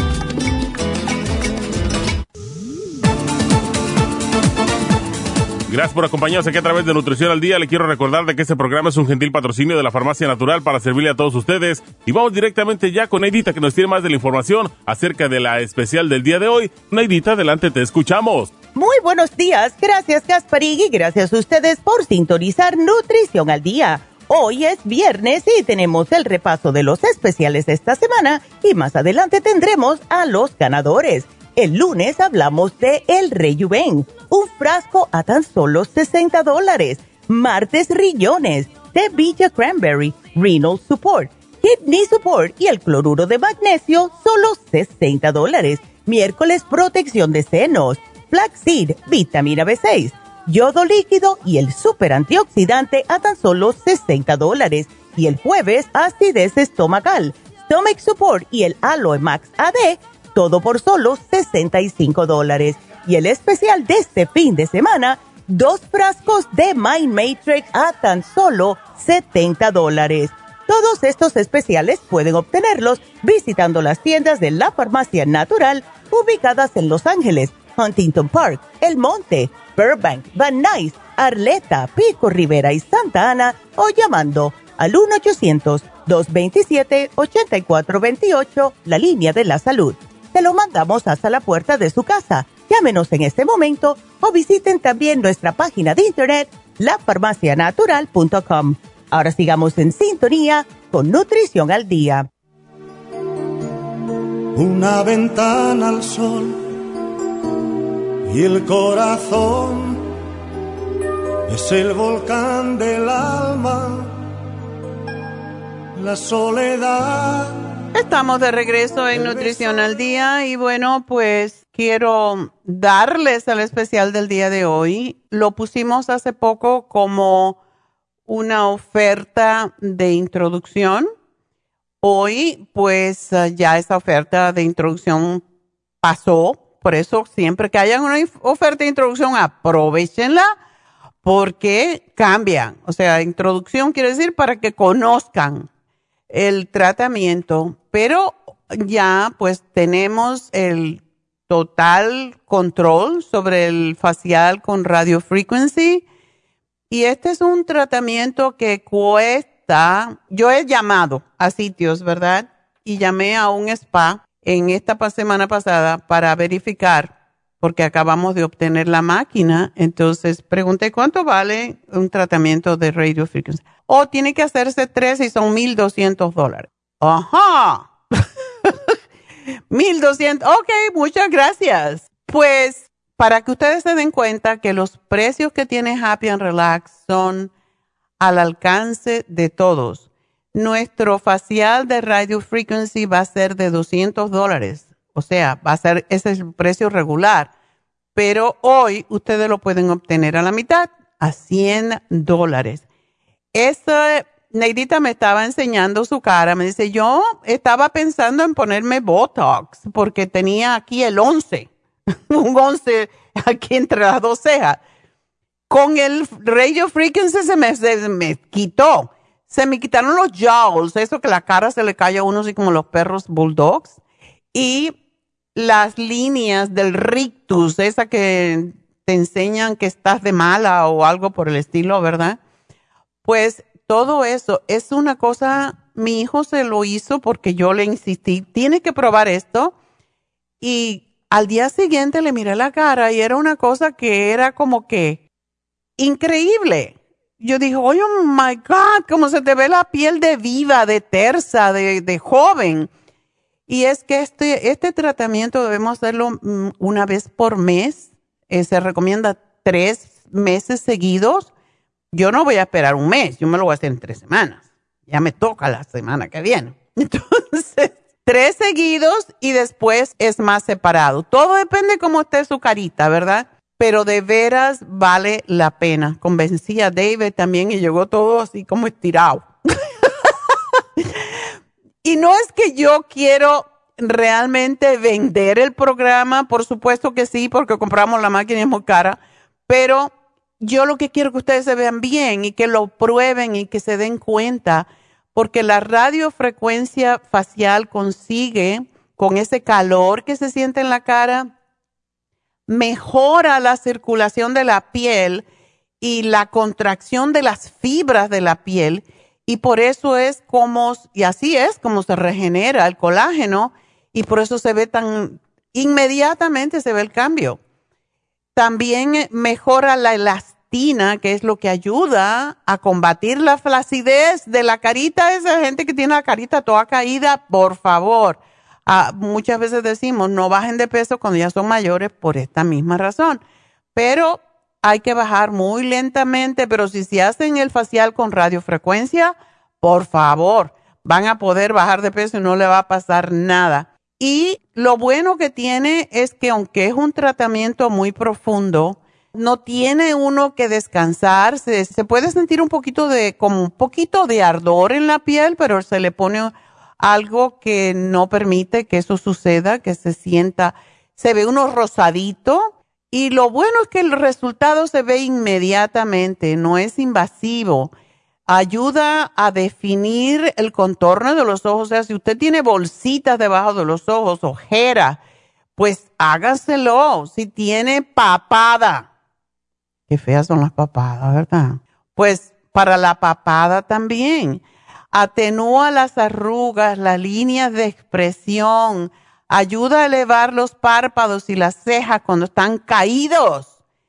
Gracias por acompañarnos aquí a través de Nutrición al Día. Le quiero recordar de que este programa es un gentil patrocinio de la Farmacia Natural para servirle a todos ustedes. Y vamos directamente ya con Neidita, que nos tiene más de la información acerca de la especial del día de hoy. Neidita, adelante, te escuchamos. Muy buenos días. Gracias, Gasparín, y gracias a ustedes por sintonizar Nutrición al Día. Hoy es viernes y tenemos el repaso de los especiales de esta semana y más adelante tendremos a los ganadores. El lunes hablamos de el Rejuven, un frasco a tan solo sesenta dólares. Martes, riñones, de Villa Cranberry, Renal Support, Kidney Support y el cloruro de magnesio, solo sesenta dólares. Miércoles, protección de senos, Flaxseed, vitamina B seis, yodo líquido y el super antioxidante a tan solo sesenta dólares. Y el jueves, acidez estomacal, Stomach Support y el Aloe Max A D, todo por solo sesenta y cinco dólares. Y el especial de este fin de semana, dos frascos de Mind Matrix a tan solo setenta dólares. Todos estos especiales pueden obtenerlos visitando las tiendas de la Farmacia Natural ubicadas en Los Ángeles, Huntington Park, El Monte, Burbank, Van Nuys, Arleta, Pico Rivera y Santa Ana o llamando al uno ochocientos, dos veintisiete, ochenta y cuatro veintiocho, la línea de la salud. Se lo mandamos hasta la puerta de su casa. Llámenos en este momento o visiten también nuestra página de internet, la farmacia natural punto com. Ahora sigamos en sintonía con Nutrición al Día. Una ventana al sol y el corazón es el volcán del alma. La soledad Estamos de regreso en Nutrición al Día y bueno, pues quiero darles el especial del día de hoy. Lo pusimos hace poco como una oferta de introducción. Hoy, pues ya esa oferta de introducción pasó. Por eso, siempre que haya una oferta de introducción, aprovechenla porque cambian. O sea, introducción quiere decir para que conozcan el tratamiento, pero ya pues tenemos el total control sobre el facial con radiofrequency y este es un tratamiento que cuesta, yo he llamado a sitios, ¿verdad? Y llamé a un spa en esta semana pasada para verificar, porque acabamos de obtener la máquina, entonces pregunté cuánto vale un tratamiento de radiofrequency. O oh, tiene que hacerse tres y son mil doscientos dólares. ¡Ajá! mil doscientos, ok, muchas gracias. Pues para que ustedes se den cuenta que los precios que tiene Happy and Relax son al alcance de todos. Nuestro facial de radiofrequency va a ser de doscientos dólares. O sea, va a ser ese es el precio regular. Pero hoy ustedes lo pueden obtener a la mitad, a cien dólares. Esa Neidita me estaba enseñando su cara. Me dice, yo estaba pensando en ponerme Botox porque tenía aquí el once. Un once aquí entre las dos cejas. Con el radiofrequency se me, se me quitó. Se me quitaron los jowls, eso que la cara se le cae a uno así como los perros bulldogs. Y las líneas del rictus, esa que te enseñan que estás de mala o algo por el estilo, ¿verdad? Pues todo eso es una cosa, mi hijo se lo hizo porque yo le insistí, tiene que probar esto. Y al día siguiente le miré la cara y era una cosa que era como que increíble. Yo dije, oh my God, cómo se te ve la piel de viva, de tersa, de, de joven. Y es que este, este tratamiento debemos hacerlo una vez por mes. Eh, se recomienda tres meses seguidos. Yo no voy a esperar un mes, yo me lo voy a hacer en tres semanas. Ya me toca la semana que viene. Entonces, tres seguidos y después es más separado. Todo depende cómo esté su carita, ¿verdad? Pero de veras vale la pena. Convencí a David también y llegó todo así como estirado. Y no es que yo quiero realmente vender el programa, por supuesto que sí, porque compramos la máquina y es muy cara, pero yo lo que quiero es que ustedes se vean bien y que lo prueben y que se den cuenta, porque la radiofrecuencia facial consigue, con ese calor que se siente en la cara, mejora la circulación de la piel y la contracción de las fibras de la piel. Y por eso es como, y así es como se regenera el colágeno y por eso se ve tan, inmediatamente se ve el cambio. También mejora la elastina, que es lo que ayuda a combatir la flacidez de la carita. Esa gente que tiene la carita toda caída, por favor. Ah, muchas veces decimos, no bajen de peso cuando ya son mayores por esta misma razón. Pero hay que bajar muy lentamente, pero si se hacen el facial con radiofrecuencia, por favor, van a poder bajar de peso y no le va a pasar nada. Y lo bueno que tiene es que aunque es un tratamiento muy profundo, no tiene uno que descansar. Se, se puede sentir un poquito de, como un poquito de ardor en la piel, pero se le pone algo que no permite que eso suceda, que se sienta, se ve uno rosadito. Y lo bueno es que el resultado se ve inmediatamente, no es invasivo. Ayuda a definir el contorno de los ojos. O sea, si usted tiene bolsitas debajo de los ojos, ojeras, pues hágaselo. Si tiene papada, qué feas son las papadas, ¿verdad? Pues para la papada también. Atenúa las arrugas, las líneas de expresión. Ayuda a elevar los párpados y las cejas cuando están caídos.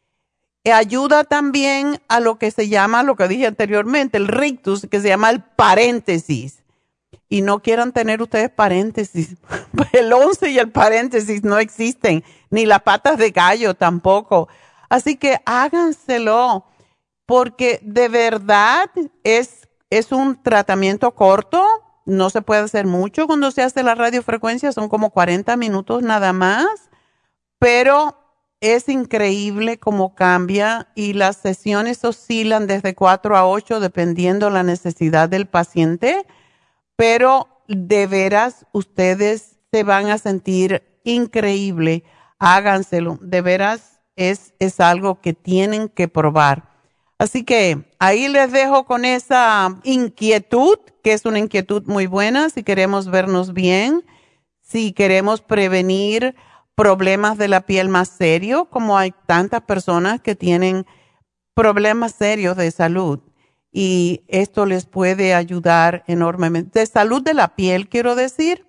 Ayuda también a lo que se llama, lo que dije anteriormente, el rictus, que se llama el paréntesis. Y no quieran tener ustedes paréntesis. El once y el paréntesis no existen, ni las patas de gallo tampoco. Así que háganselo, porque de verdad es, es un tratamiento corto, no se puede hacer mucho cuando se hace la radiofrecuencia, son como cuarenta minutos nada más, pero es increíble cómo cambia y las sesiones oscilan desde cuatro a ocho dependiendo la necesidad del paciente, pero de veras ustedes se van a sentir increíble. Háganselo, de veras es, es algo que tienen que probar. Así que ahí les dejo con esa inquietud, que es una inquietud muy buena, si queremos vernos bien, si queremos prevenir problemas de la piel más serios, como hay tantas personas que tienen problemas serios de salud y esto les puede ayudar enormemente. De salud de la piel, quiero decir,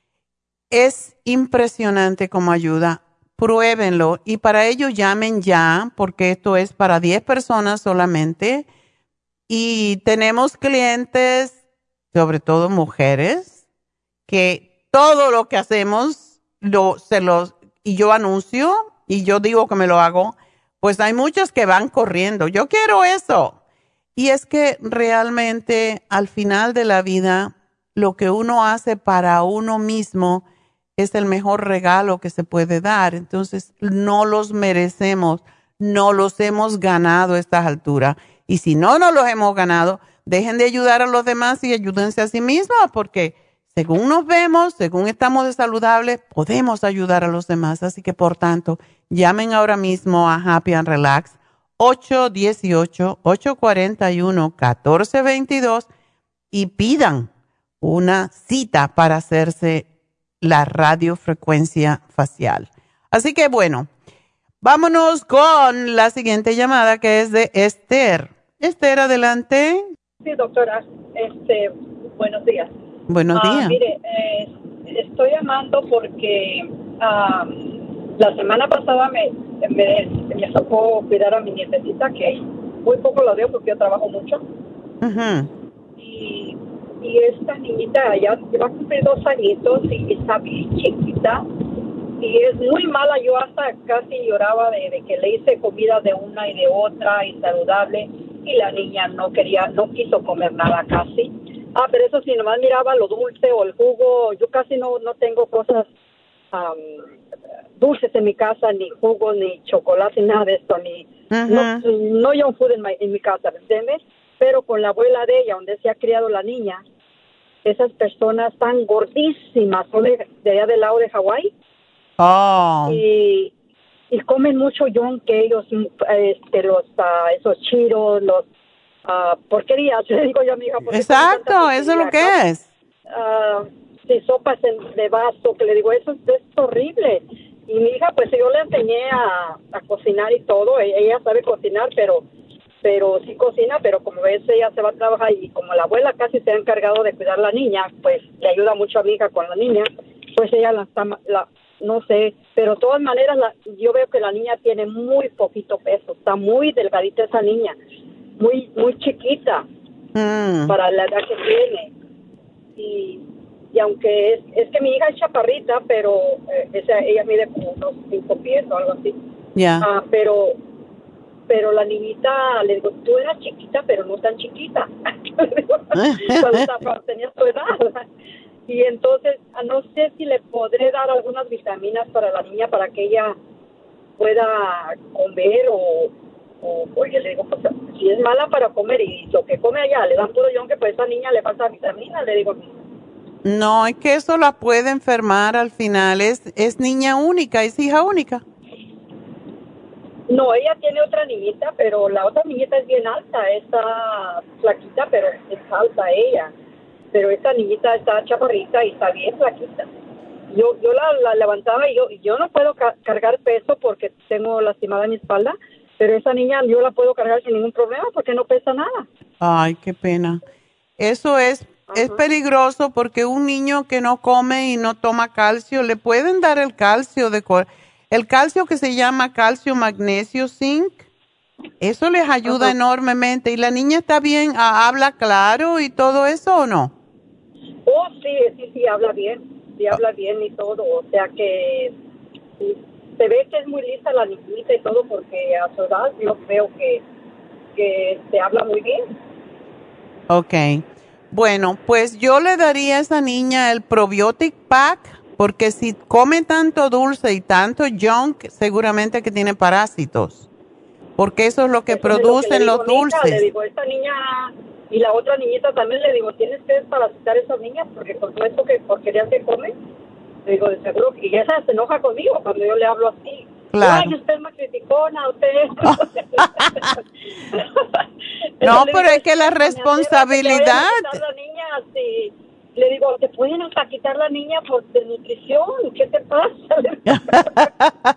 es impresionante cómo ayuda. Pruébenlo y para ello llamen ya, porque esto es para diez personas solamente y tenemos clientes, sobre todo mujeres, que todo lo que hacemos lo, se los, y yo anuncio y yo digo que me lo hago, pues hay muchas que van corriendo. Yo quiero eso. Y es que realmente al final de la vida, lo que uno hace para uno mismo es el mejor regalo que se puede dar. Entonces, no los merecemos, no los hemos ganado a estas alturas. Y si no nos los hemos ganado, dejen de ayudar a los demás y ayúdense a sí mismos, porque según nos vemos, según estamos de saludables, podemos ayudar a los demás. Así que, por tanto, llamen ahora mismo a Happy and Relax, ocho uno ocho, ocho cuatro uno, uno cuatro dos dos y pidan una cita para hacerse la radiofrecuencia facial. Así que bueno, vámonos con la siguiente llamada que es de Esther. Esther, adelante. Sí, doctora. Este, buenos días. Buenos Ah, días. mire, eh, estoy llamando porque ah, la semana pasada me, me, me tocó cuidar a mi nietecita, que muy poco la veo porque yo trabajo mucho. Ujú. Y, y esta niñita ya va a cumplir dos añitos y está bien chiquita. Y es muy mala. Yo hasta casi lloraba de, de que le hice comida de una y de otra y saludable. Y la niña no quería, no quiso comer nada casi. Ah, pero eso sí, nomás miraba lo dulce o el jugo. Yo casi no, no tengo cosas um, dulces en mi casa, ni jugo, ni chocolate, nada de esto, ni Ajá. no, no young food en, my, en mi casa, ¿me entiendes? Pero con la abuela de ella, donde se ha criado la niña, esas personas tan gordísimas, son de, de allá del lado de Hawái, Oh. y, y comen mucho young, que ellos, este, los, uh, esos chiros, los uh, porquerías, le digo yo a mi hija. porque Exacto, comen tanta eso es lo porquería, que ¿no? es. Uh, sí, sopas en, de vaso, que le digo, eso es, es horrible. Y mi hija, pues yo le enseñé a, a cocinar y todo, ella, ella sabe cocinar, pero pero sí cocina, pero como ves, ella se va a trabajar y como la abuela casi se ha encargado de cuidar a la niña, pues le ayuda mucho a mi hija con la niña, pues ella la está, la, no sé, pero de todas maneras la, yo veo que la niña tiene muy poquito peso, está muy delgadita esa niña, muy muy chiquita Mm. para la edad que tiene. Y, y aunque es, es que mi hija es chaparrita, pero eh, esa, ella mide como unos cinco pies o algo así. Ya. Ah, pero pero la niñita, le digo, tú eras chiquita, pero no tan chiquita. cuando, estaba- cuando tenías tu edad. Y entonces, ah, no sé si le podré dar algunas vitaminas para la niña para que ella pueda comer o, o oye, le digo, pues, si es mala para comer y lo que come allá le dan puro yonque, pues a esa niña le falta vitaminas, le digo. No, es que eso la puede enfermar al final. Es, es niña única, es hija única. No, ella tiene otra niñita, pero la otra niñita es bien alta, está flaquita, pero es alta ella. Pero esta niñita está chaparrita y está bien flaquita. Yo yo la, la levantaba y yo yo no puedo ca- cargar peso porque tengo lastimada mi espalda, pero esa niña yo la puedo cargar sin ningún problema porque no pesa nada. Ay, qué pena. Eso es, es peligroso porque un niño que no come y no toma calcio, le pueden dar el calcio de co- el calcio que se llama calcio, magnesio, zinc. Eso les ayuda Ajá. enormemente. ¿Y la niña está bien, ah, habla claro y todo eso o no? Oh, sí, sí, sí, habla bien, sí habla bien y todo, o sea que sí, se ve que es muy lista la niñita y todo porque a su edad yo creo que, que se habla muy bien. Ok. Bueno, pues yo le daría a esa niña el Probiotic Pack, porque si come tanto dulce y tanto junk, seguramente que tiene parásitos, porque eso es lo que Eso producen es lo los que le digo, dulces. mija, le digo, esta niña y la otra niñita también le digo, tienes que desparasitar a esas niñas, porque con todo esto que porquerías que comen, le digo, de seguro, y esa se enoja conmigo cuando yo le hablo así. Claro. Ay, usted es más criticona, usted. No, le pero digo, es que la "Me atrevo a responsabilidad... que te vayan a quitar la niña, sí". Le digo, te pueden hasta quitar la niña por desnutrición, ¿qué te pasa?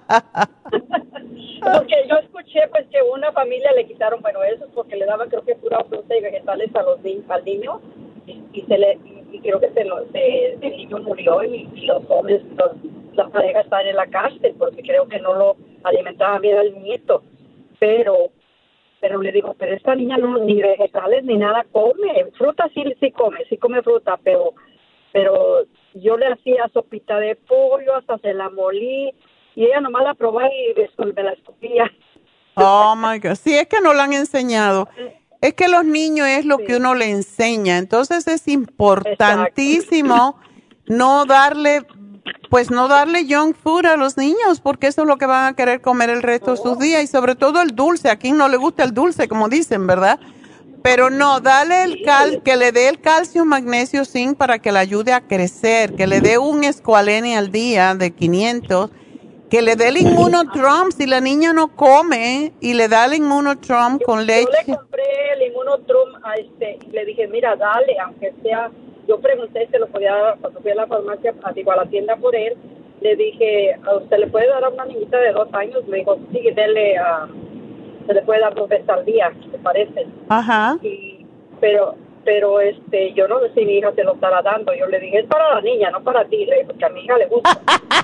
Porque yo escuché pues que una familia le quitaron, bueno, eso es porque le daban creo que pura fruta y vegetales a los ni al niño y, y se le y, y creo que se lo, se, el niño murió y, y los hombres, los, la pareja están en la cárcel porque creo que no lo alimentaban bien al nieto, pero pero le digo, pero esta niña no ni vegetales ni nada come, fruta sí sí come, sí come fruta, pero pero yo le hacía sopita de pollo, hasta se la molí y ella nomás la probaba y después me la escupía. Oh my God, sí, es que no lo han enseñado. Es que los niños es lo sí. que uno le enseña, entonces es importantísimo Exacto. no darle, pues no darle junk food a los niños, porque eso es lo que van a querer comer el resto oh. de sus días, y sobre todo el dulce. A quien no le gusta el dulce, como dicen, ¿verdad? Pero no, dale el cal, que le dé el calcio, magnesio, zinc para que le ayude a crecer, que le dé un Squalene al día de quinientos, que le dé el Immunotrom si la niña no come, y le da el Immunotrom con leche. Yo le compré el Immunotrom a este, y le dije, mira, dale, aunque sea, yo pregunté si se lo podía dar cuando fui a la farmacia, digo, a la tienda por él, le dije, ¿a usted le puede dar a una niñita de dos años? Me dijo, sí, dele a... se le puede dar dos veces al día, ¿te parece? Ajá. Y, pero, pero este, yo no sé si mi hija se lo estará dando. Yo le dije, es para la niña, no para ti, porque a mi hija le gusta.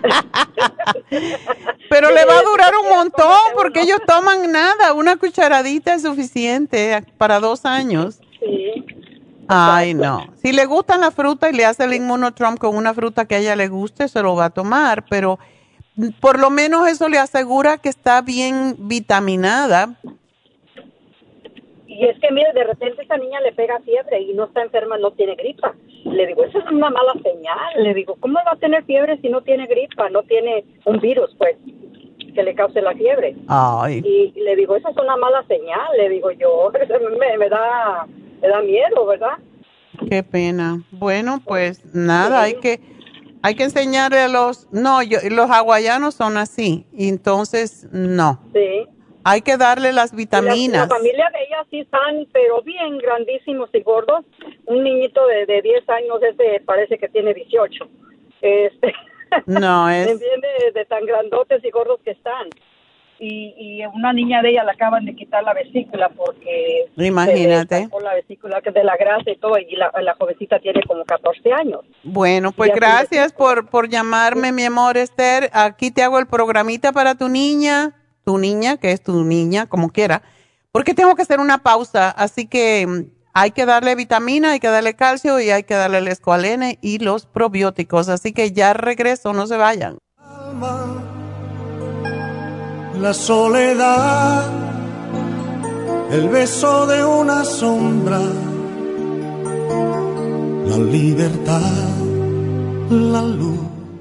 Pero le va a durar un montón, porque ellos toman nada, una cucharadita es suficiente para dos años. Sí. Ay, no. Si le gustan la fruta y le hace el Immunotrom con una fruta que a ella le guste, se lo va a tomar, pero por lo menos eso le asegura que está bien vitaminada. Y es que, mire, de repente esa niña le pega fiebre y no está enferma, no tiene gripa. Le digo, eso es una mala señal. Le digo, ¿cómo va a tener fiebre si no tiene gripa? No tiene un virus, pues, que le cause la fiebre. Ay. Y le digo, eso es una mala señal. Le digo yo, me, me da me da miedo, ¿verdad? Qué pena. Bueno, pues nada, sí. hay que... Hay que enseñarle a los... No, yo, los hawaianos son así. Y entonces, no. Sí. Hay que darle las vitaminas. La, la familia de ella sí están, pero bien grandísimos y gordos. Un niñito de, de diez años, ese parece que tiene dieciocho. Este, no, es... de, de tan grandotes y gordos que están. Y, y una niña de ella le acaban de quitar la vesícula porque... Imagínate. Se sacó la vesícula de la grasa y todo, y la, la jovencita tiene como catorce años. Bueno, pues gracias por, por llamarme, mi amor, Esther. Aquí te hago el programita para tu niña, tu niña, que es tu niña, como quiera, porque tengo que hacer una pausa, así que hay que darle vitamina, hay que darle calcio y hay que darle el Squalene y los probióticos, así que ya regreso, no se vayan. La soledad, el beso de una sombra, la libertad, la luz.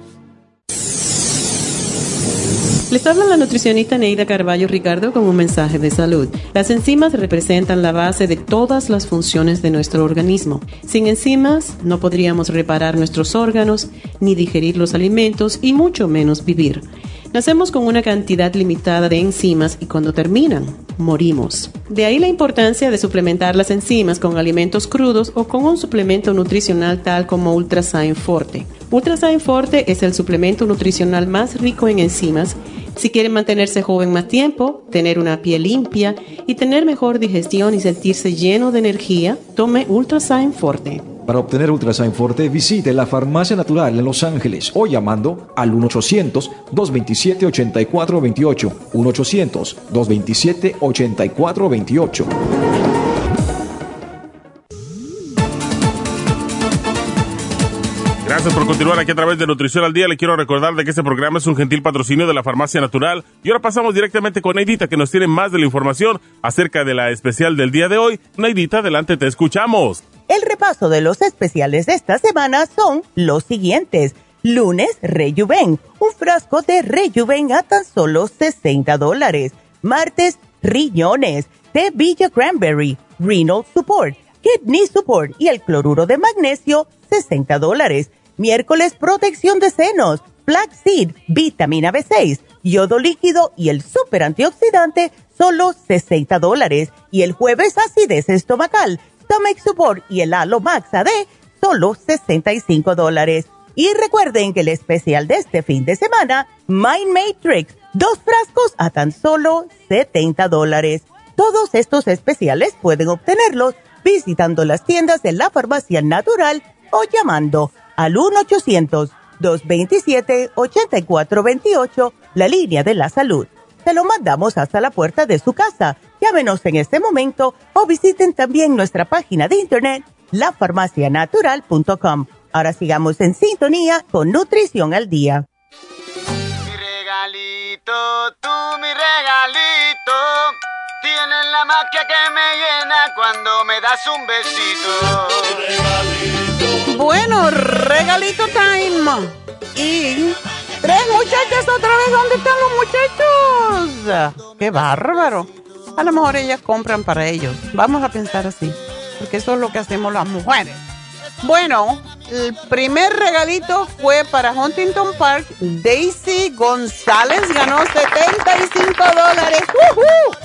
Les habla la nutricionista Neida Carballo Ricardo con un mensaje de salud. Las enzimas representan la base de todas las funciones de nuestro organismo. Sin enzimas no podríamos reparar nuestros órganos, ni digerir los alimentos y mucho menos vivir. Nacemos con una cantidad limitada de enzimas y cuando terminan, morimos. De ahí la importancia de suplementar las enzimas con alimentos crudos o con un suplemento nutricional tal como Ultrasign Forte. Ultrasign Forte es el suplemento nutricional más rico en enzimas. Si quieren mantenerse joven más tiempo, tener una piel limpia y tener mejor digestión y sentirse lleno de energía, tome Ultrasign Forte. Para obtener Ultrasign Forte, visite la Farmacia Natural en Los Ángeles o llamando al uno ochocientos, dos veintisiete, ochenta y cuatro veintiocho. uno ochocientos, dos veintisiete, ochenta y cuatro veintiocho. Gracias por continuar aquí a través de Nutrición al Día. Le quiero recordar de que este programa es un gentil patrocinio de la Farmacia Natural. Y ahora pasamos directamente con Neidita, que nos tiene más de la información acerca de la especial del día de hoy. Neidita, adelante, te escuchamos. El repaso de los especiales de esta semana son los siguientes. Lunes, Rejuven, un frasco de Rejuven a tan solo sesenta dólares. Martes, riñones, té Villa Cranberry, Renal Support, Kidney Support y el cloruro de magnesio, sesenta dólares. Miércoles, protección de senos, Flaxseed, vitamina B seis, yodo líquido y el super antioxidante, solo sesenta dólares. Y el jueves, acidez estomacal, Stomach Support y el Alo Max A D, solo sesenta y cinco dólares. Y recuerden que el especial de este fin de semana, Mind Matrix, dos frascos a tan solo setenta dólares. Todos estos especiales pueden obtenerlos visitando las tiendas de la Farmacia Natural o llamando al uno ochocientos, dos veintisiete, ochenta y cuatro veintiocho, la línea de la salud. Se lo mandamos hasta la puerta de su casa. Llámenos en este momento o visiten también nuestra página de internet, la farmacia natural punto com. Ahora sigamos en sintonía con Nutrición al Día. Mi regalito, tú mi regalito, tienes la magia que me llena cuando me das un besito. Regalito. Bueno, regalito time. Y tres muchachas otra vez. ¿Dónde están los muchachos? ¡Qué bárbaro! A lo mejor ellas compran para ellos. Vamos a pensar así, porque eso es lo que hacemos las mujeres. Bueno, el primer regalito fue para Huntington Park. Daisy González ganó setenta y cinco dólares. ¡Uh-huh!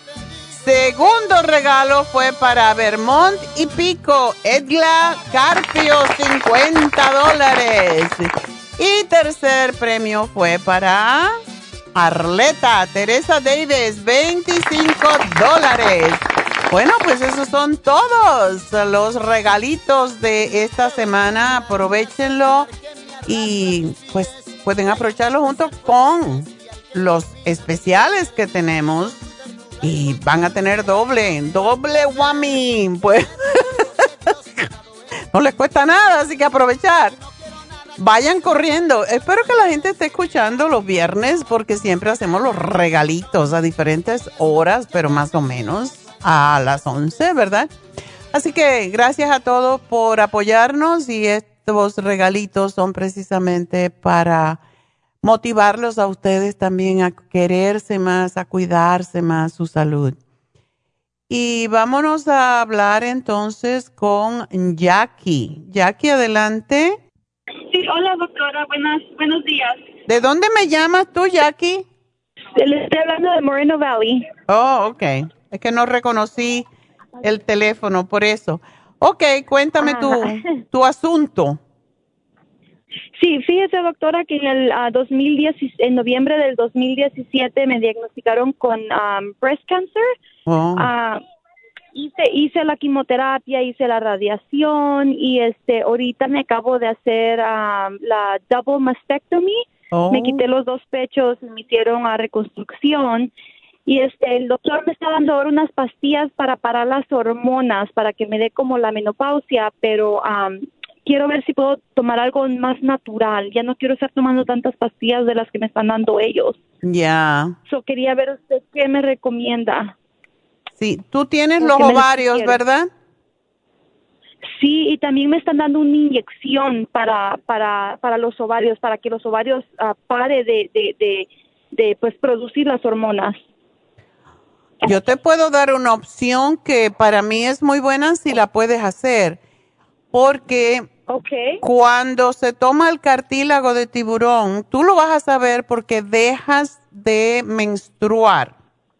Segundo regalo fue para Vermont y Pico. Edla Carpio, cincuenta dólares. Y tercer premio fue para Arleta Teresa Davis, veinticinco dólares. Bueno, pues esos son todos los regalitos de esta semana. Aprovechenlo y pues pueden aprovecharlo junto con los especiales que tenemos. Y van a tener doble, doble whammy. Pues no les cuesta nada, así que aprovechar. Vayan corriendo. Espero que la gente esté escuchando los viernes porque siempre hacemos los regalitos a diferentes horas, pero más o menos a las once, ¿verdad? Así que gracias a todos por apoyarnos y estos regalitos son precisamente para motivarlos a ustedes también a quererse más, a cuidarse más su salud. Y vámonos a hablar entonces con Jackie. Jackie, adelante. Sí, hola doctora, buenas, buenos días. ¿De dónde me llamas tú, Jackie? Le estoy hablando de Moreno Valley. Oh, ok. Es que no reconocí el teléfono, por eso. Ok, cuéntame tu, tu asunto. Sí, fíjese doctora que en el uh, dos mil diez, en noviembre del dos mil diecisiete me diagnosticaron con um, breast cancer. Oh. Uh, hice hice la quimioterapia, hice la radiación y este ahorita me acabo de hacer um, la double mastectomy. Oh. Me quité los dos pechos, me hicieron a reconstrucción y este el doctor me está dando ahora unas pastillas para parar las hormonas para que me dé como la menopausia, pero um, quiero ver si puedo tomar algo más natural. Ya no quiero estar tomando tantas pastillas de las que me están dando ellos. Ya. Yeah. So, quería ver usted qué me recomienda. Sí, tú tienes los ovarios, ¿verdad? Sí, y también me están dando una inyección para para para los ovarios, para que los ovarios uh, pare de, de, de, de pues producir las hormonas. Yo te puedo dar una opción que para mí es muy buena si la puedes hacer, porque okay. Cuando se toma el cartílago de tiburón, tú lo vas a saber porque dejas de menstruar.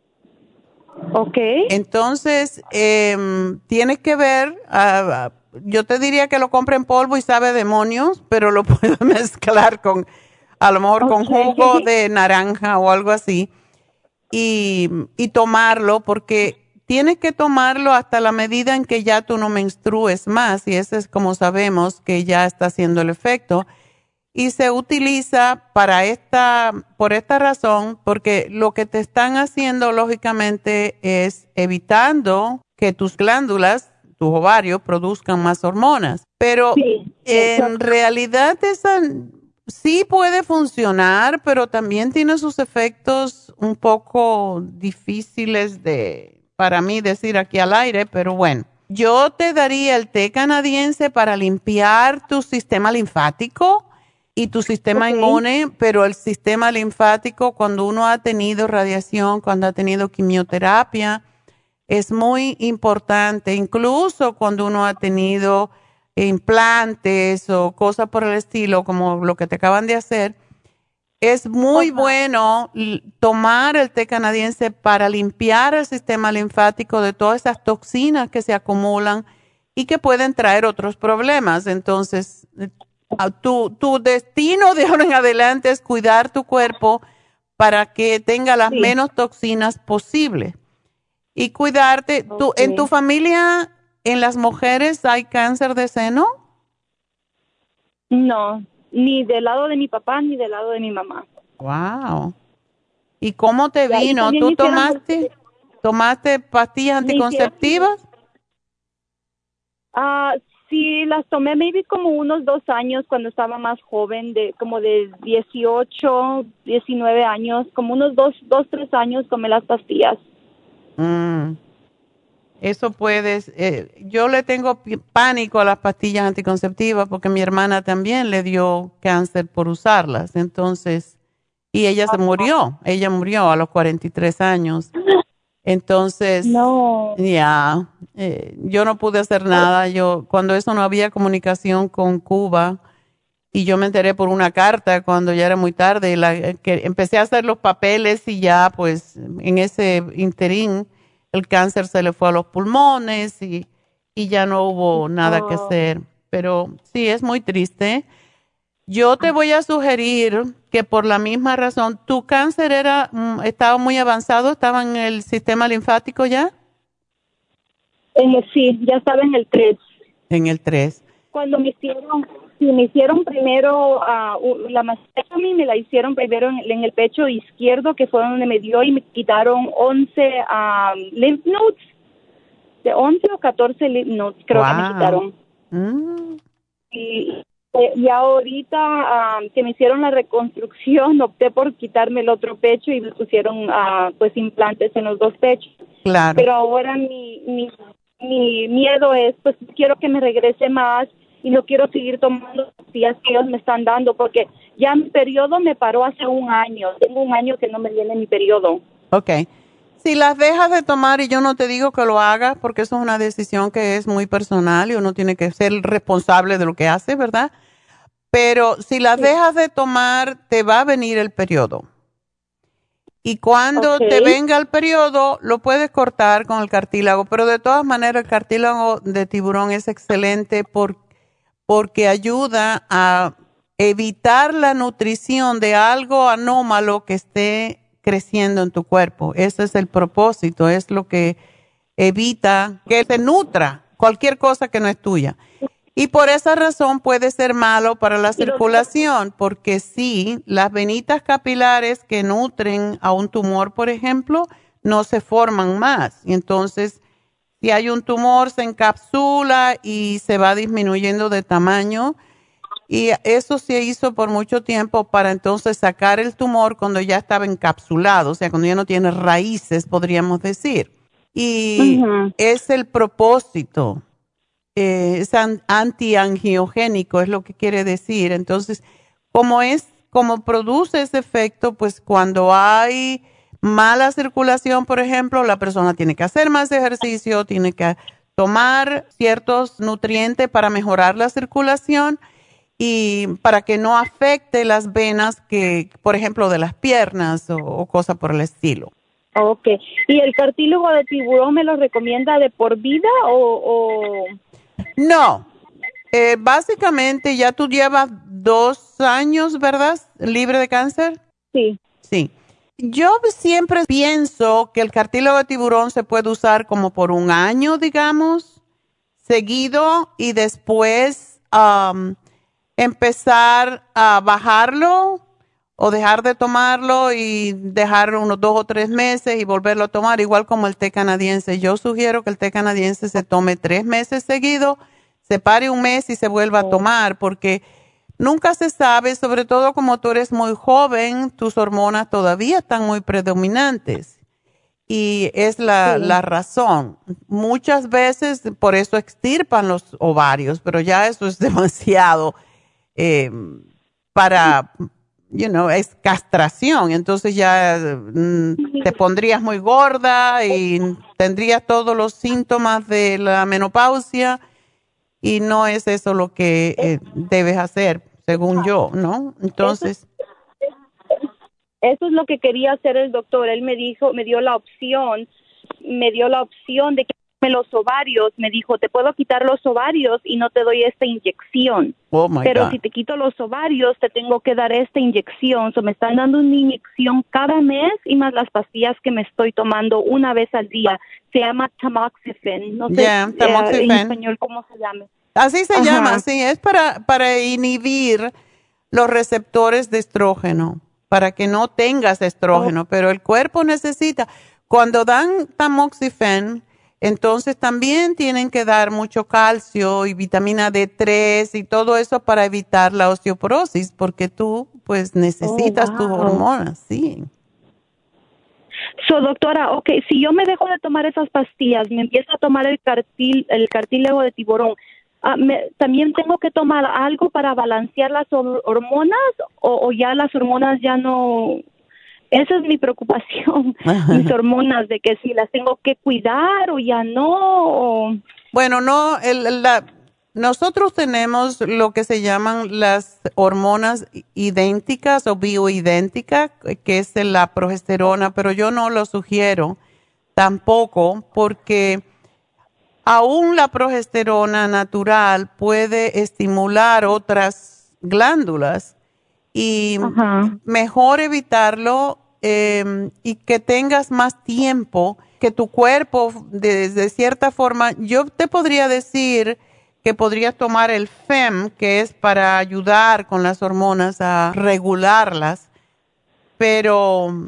Ok. Entonces, eh, tienes que ver, uh, yo te diría que lo compre en polvo y sabe demonios, pero lo puedes mezclar con, a lo mejor okay. con jugo de naranja o algo así, y, y tomarlo, porque tienes que tomarlo hasta la medida en que ya tú no menstrues más, y ese es como sabemos que ya está haciendo el efecto. Y se utiliza para esta, por esta razón, porque lo que te están haciendo, lógicamente, es evitando que tus glándulas, tus ovarios, produzcan más hormonas. Pero sí, en realidad esa sí puede funcionar, pero también tiene sus efectos un poco difíciles de, para mí, decir aquí al aire, pero bueno. yo te daría el té canadiense para limpiar tu sistema linfático y tu sistema okay. inmune, pero el sistema linfático, cuando uno ha tenido radiación, cuando ha tenido quimioterapia, es muy importante, incluso cuando uno ha tenido implantes o cosas por el estilo, como lo que te acaban de hacer. Es muy uh-huh. bueno tomar el té canadiense para limpiar el sistema linfático de todas esas toxinas que se acumulan y que pueden traer otros problemas. Entonces, tu, tu destino de ahora en adelante es cuidar tu cuerpo para que tenga las sí. menos toxinas posibles. Y cuidarte. Okay. ¿Tú, ¿En tu familia, en las mujeres, hay cáncer de seno? No. Ni del lado de mi papá, ni del lado de mi mamá. Wow. ¿Y cómo te vino? ¿Tú tomaste, tomaste pastillas anticonceptivas? Ah, uh, sí, las tomé maybe como unos dos años cuando estaba más joven, de como de dieciocho, diecinueve años, como unos dos, dos, tres años tomé las pastillas. Mm. Eso puedes, eh, yo le tengo pánico a las pastillas anticonceptivas porque mi hermana también le dio cáncer por usarlas, entonces, y ella se murió, ella murió a los cuarenta y tres años, entonces, no. ya, yeah, eh, yo no pude hacer nada, yo, cuando eso no había comunicación con Cuba, y yo me enteré por una carta cuando ya era muy tarde, la, que empecé a hacer los papeles y ya, pues, en ese interín, el cáncer se le fue a los pulmones y, y ya no hubo nada oh. que hacer. Pero sí, es muy triste. Yo te voy a sugerir que por la misma razón, ¿tu cáncer era estaba muy avanzado? ¿Estaba en el sistema linfático ya? En el, sí, ya estaba en el tres. En el tres. Cuando me hicieron... Sí, me hicieron primero uh, la mastectomía, me la hicieron primero en, en el pecho izquierdo, que fue donde me dio, y me quitaron once um, lymph nodes, de once o catorce lymph nodes, creo wow. que me quitaron. Mm. Y, y ahorita um, que me hicieron la reconstrucción, opté por quitarme el otro pecho y me pusieron uh, pues implantes en los dos pechos. Claro. Pero ahora mi, mi, mi miedo es, pues quiero que me regrese más, y no quiero seguir tomando las pastillas que ellos me están dando porque ya mi periodo me paró hace un año. Tengo un año que no me viene mi periodo. Ok. Si las dejas de tomar, y yo no te digo que lo hagas porque eso es una decisión que es muy personal y uno tiene que ser responsable de lo que hace, ¿verdad? Pero si las sí. dejas de tomar, te va a venir el periodo. Y cuando okay. te venga el periodo, lo puedes cortar con el cartílago. Pero de todas maneras, el cartílago de tiburón es excelente porque porque ayuda a evitar la nutrición de algo anómalo que esté creciendo en tu cuerpo. Ese es el propósito, es lo que evita que te nutra cualquier cosa que no es tuya. Y por esa razón puede ser malo para la circulación, porque sí, las venitas capilares que nutren a un tumor, por ejemplo, no se forman más. Y entonces, si hay un tumor, se encapsula y se va disminuyendo de tamaño. Y eso se hizo por mucho tiempo para entonces sacar el tumor cuando ya estaba encapsulado, o sea, cuando ya no tiene raíces, podríamos decir. Y uh-huh. es el propósito, eh, es antiangiogénico, es lo que quiere decir. Entonces, como es, como produce ese efecto, pues cuando hay mala circulación, por ejemplo, la persona tiene que hacer más ejercicio, tiene que tomar ciertos nutrientes para mejorar la circulación y para que no afecte las venas que, por ejemplo, de las piernas o, o cosas por el estilo. Ok. ¿Y el cartílago de tiburón me lo recomienda de por vida o...? o... No. Eh, básicamente ya tú llevas dos años, ¿verdad? Libre de cáncer. Sí. Sí. Yo siempre pienso que el cartílago de tiburón se puede usar como por un año, digamos, seguido, y después um, empezar a bajarlo o dejar de tomarlo y dejar unos dos o tres meses y volverlo a tomar, igual como el té canadiense. Yo sugiero que el té canadiense se tome tres meses seguido, se pare un mes y se vuelva a tomar, porque nunca se sabe, sobre todo como tú eres muy joven, tus hormonas todavía están muy predominantes. y es la, Sí. la razón. Muchas veces por eso extirpan los ovarios, pero ya eso es demasiado eh, para, you know, es castración. Entonces ya mm, te pondrías muy gorda y tendrías todos los síntomas de la menopausia y no es eso lo que eh, debes hacer, según yo, ¿no? Entonces... Eso es lo que quería hacer el doctor. Él me dijo, me dio la opción, me dio la opción de quitarme los ovarios. Me dijo, te puedo quitar los ovarios y no te doy esta inyección. Oh, my Pero God. si te quito los ovarios, te tengo que dar esta inyección. So, me están dando una inyección cada mes y más las pastillas que me estoy tomando una vez al día. Se llama tamoxifen. No sé Yeah, eh, tamoxifen. en español cómo se llama. Así se Ajá. llama, sí, es para, para inhibir los receptores de estrógeno, para que no tengas estrógeno, pero el cuerpo necesita. Cuando dan tamoxifen, entonces también tienen que dar mucho calcio y vitamina D tres y todo eso para evitar la osteoporosis, porque tú pues necesitas Oh, tus wow. hormonas, sí. So, doctora, ok, si yo me dejo de tomar esas pastillas, me empiezo a tomar el, cartil, el cartílago de tiburón, ah, me, ¿también tengo que tomar algo para balancear las hor- hormonas o, o ya las hormonas ya no? Esa es mi preocupación, mis hormonas, de que si las tengo que cuidar o ya no. O... Bueno, no, el, la, nosotros tenemos lo que se llaman las hormonas idénticas o bioidénticas, que es la progesterona, pero yo no lo sugiero tampoco porque aún la progesterona natural puede estimular otras glándulas y Ajá. mejor evitarlo eh, y que tengas más tiempo, que tu cuerpo de, de cierta forma, yo te podría decir que podrías tomar el F E M, que es para ayudar con las hormonas a regularlas, pero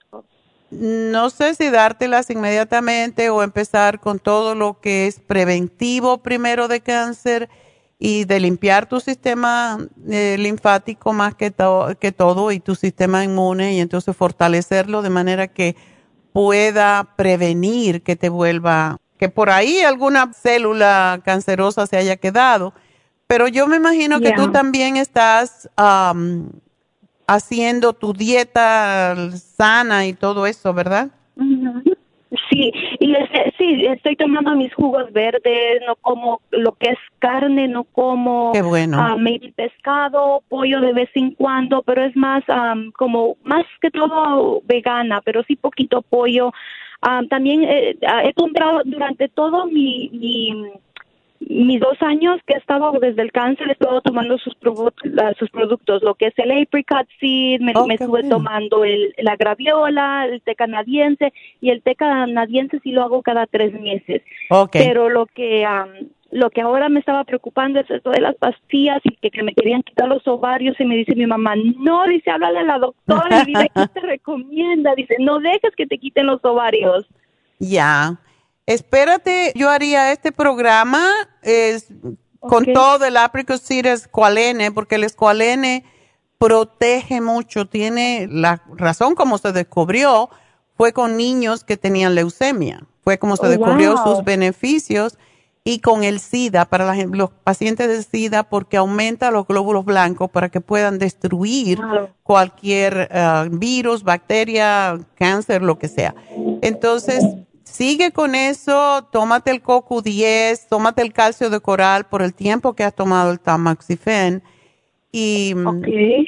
no sé si dártelas inmediatamente o empezar con todo lo que es preventivo primero de cáncer y de limpiar tu sistema eh, linfático más que, to- que todo y tu sistema inmune y entonces fortalecerlo de manera que pueda prevenir que te vuelva, que por ahí alguna célula cancerosa se haya quedado. Pero yo me imagino que Yeah. tú también estás um, haciendo tu dieta sana y todo eso, ¿verdad? Ujú. Sí, y es- sí, estoy tomando mis jugos verdes, no como lo que es carne, no como Qué bueno. ah, maybe pescado, pollo de vez en cuando, pero es más am, como, más que todo vegana, pero sí poquito pollo. Am, también eh, ah, he comprado durante todo mi, mi mis dos años que he estado desde el cáncer, he estado tomando sus, produ- la- sus productos, lo que es el apricot seed, me, Oh, me qué estuve bueno. tomando el, la graviola, el té canadiense, y el té canadiense sí lo hago cada tres meses. Ok. Pero lo que am, lo que ahora me estaba preocupando es esto de las pastillas y que, que me querían quitar los ovarios y me dice mi mamá, no, dice, háblale a la doctora y dile, ¿qué te recomienda? Dice, no dejes que te quiten los ovarios. Ya. Espérate, yo haría este programa es, con Ok. todo el apricot seed escualene, porque el escualene protege mucho. Tiene la razón como se descubrió, fue con niños que tenían leucemia. Fue como se Oh, descubrió wow. sus beneficios y con el SIDA, para la gen- los pacientes de SIDA, porque aumenta los glóbulos blancos para que puedan destruir Claro. cualquier ah, virus, bacteria, cáncer, lo que sea. Entonces, sigue con eso, tómate el C O Q diez, tómate el calcio de coral por el tiempo que has tomado el tamoxifen y, Ok.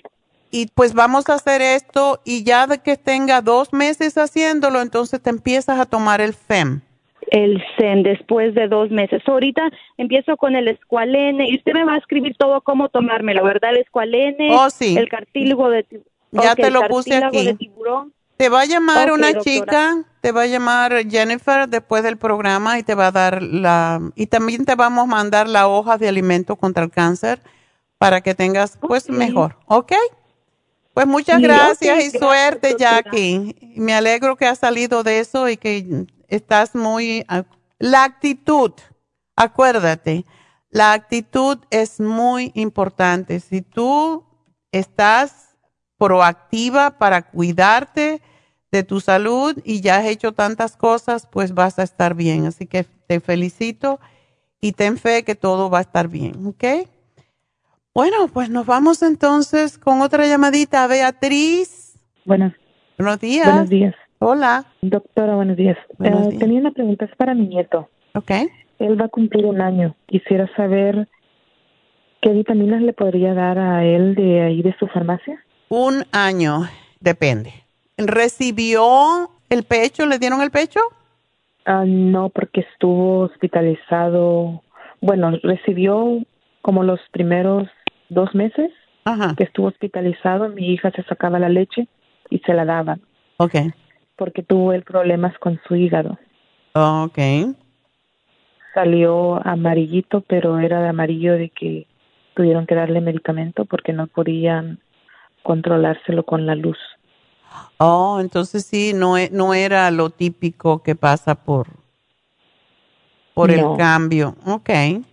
y pues vamos a hacer esto y ya de que tenga dos meses haciéndolo, entonces te empiezas a tomar el F E M. El Zen después de dos meses. Ahorita empiezo con el escualene y usted me va a escribir todo cómo tomármelo, ¿verdad? El escualene, Oh, sí. el cartílago de tiburón. Ya te lo puse aquí. De tiburón. Te va a llamar Ok, una doctora. chica, te va a llamar Jennifer después del programa y te va a dar la, y también te vamos a mandar la hoja de alimento contra el cáncer para que tengas pues Ok. mejor, ¿ok? Pues muchas Sí, gracias ok, y gracias, suerte, doctora. Jackie. Me alegro que has salido de eso y que estás muy... La actitud, acuérdate, la actitud es muy importante. Si tú estás proactiva para cuidarte de tu salud y ya has hecho tantas cosas, pues vas a estar bien. Así que te felicito y ten fe que todo va a estar bien, ¿ok? Bueno, pues nos vamos entonces con otra llamadita. Beatriz. Buenas. Buenos días. Buenos días. Hola. Doctora, buenos días. Buenos Eh, días. Tenía una pregunta, es para mi nieto. Ok. Él va a cumplir un año. Quisiera saber qué vitaminas le podría dar a él de ahí de su farmacia. Un año, depende. ¿Recibió el pecho? ¿Le dieron el pecho? Ah, no, porque estuvo hospitalizado. Bueno, recibió como los primeros dos meses Ajá. que estuvo hospitalizado. Mi hija se sacaba la leche y se la daban. Ok. Porque tuvo él problemas con su hígado. Ok. Salió amarillito, pero era de amarillo de que tuvieron que darle medicamento porque no podían controlárselo con la luz. Oh, entonces sí, no, e- no era lo típico que pasa por, por No. el cambio. Ok.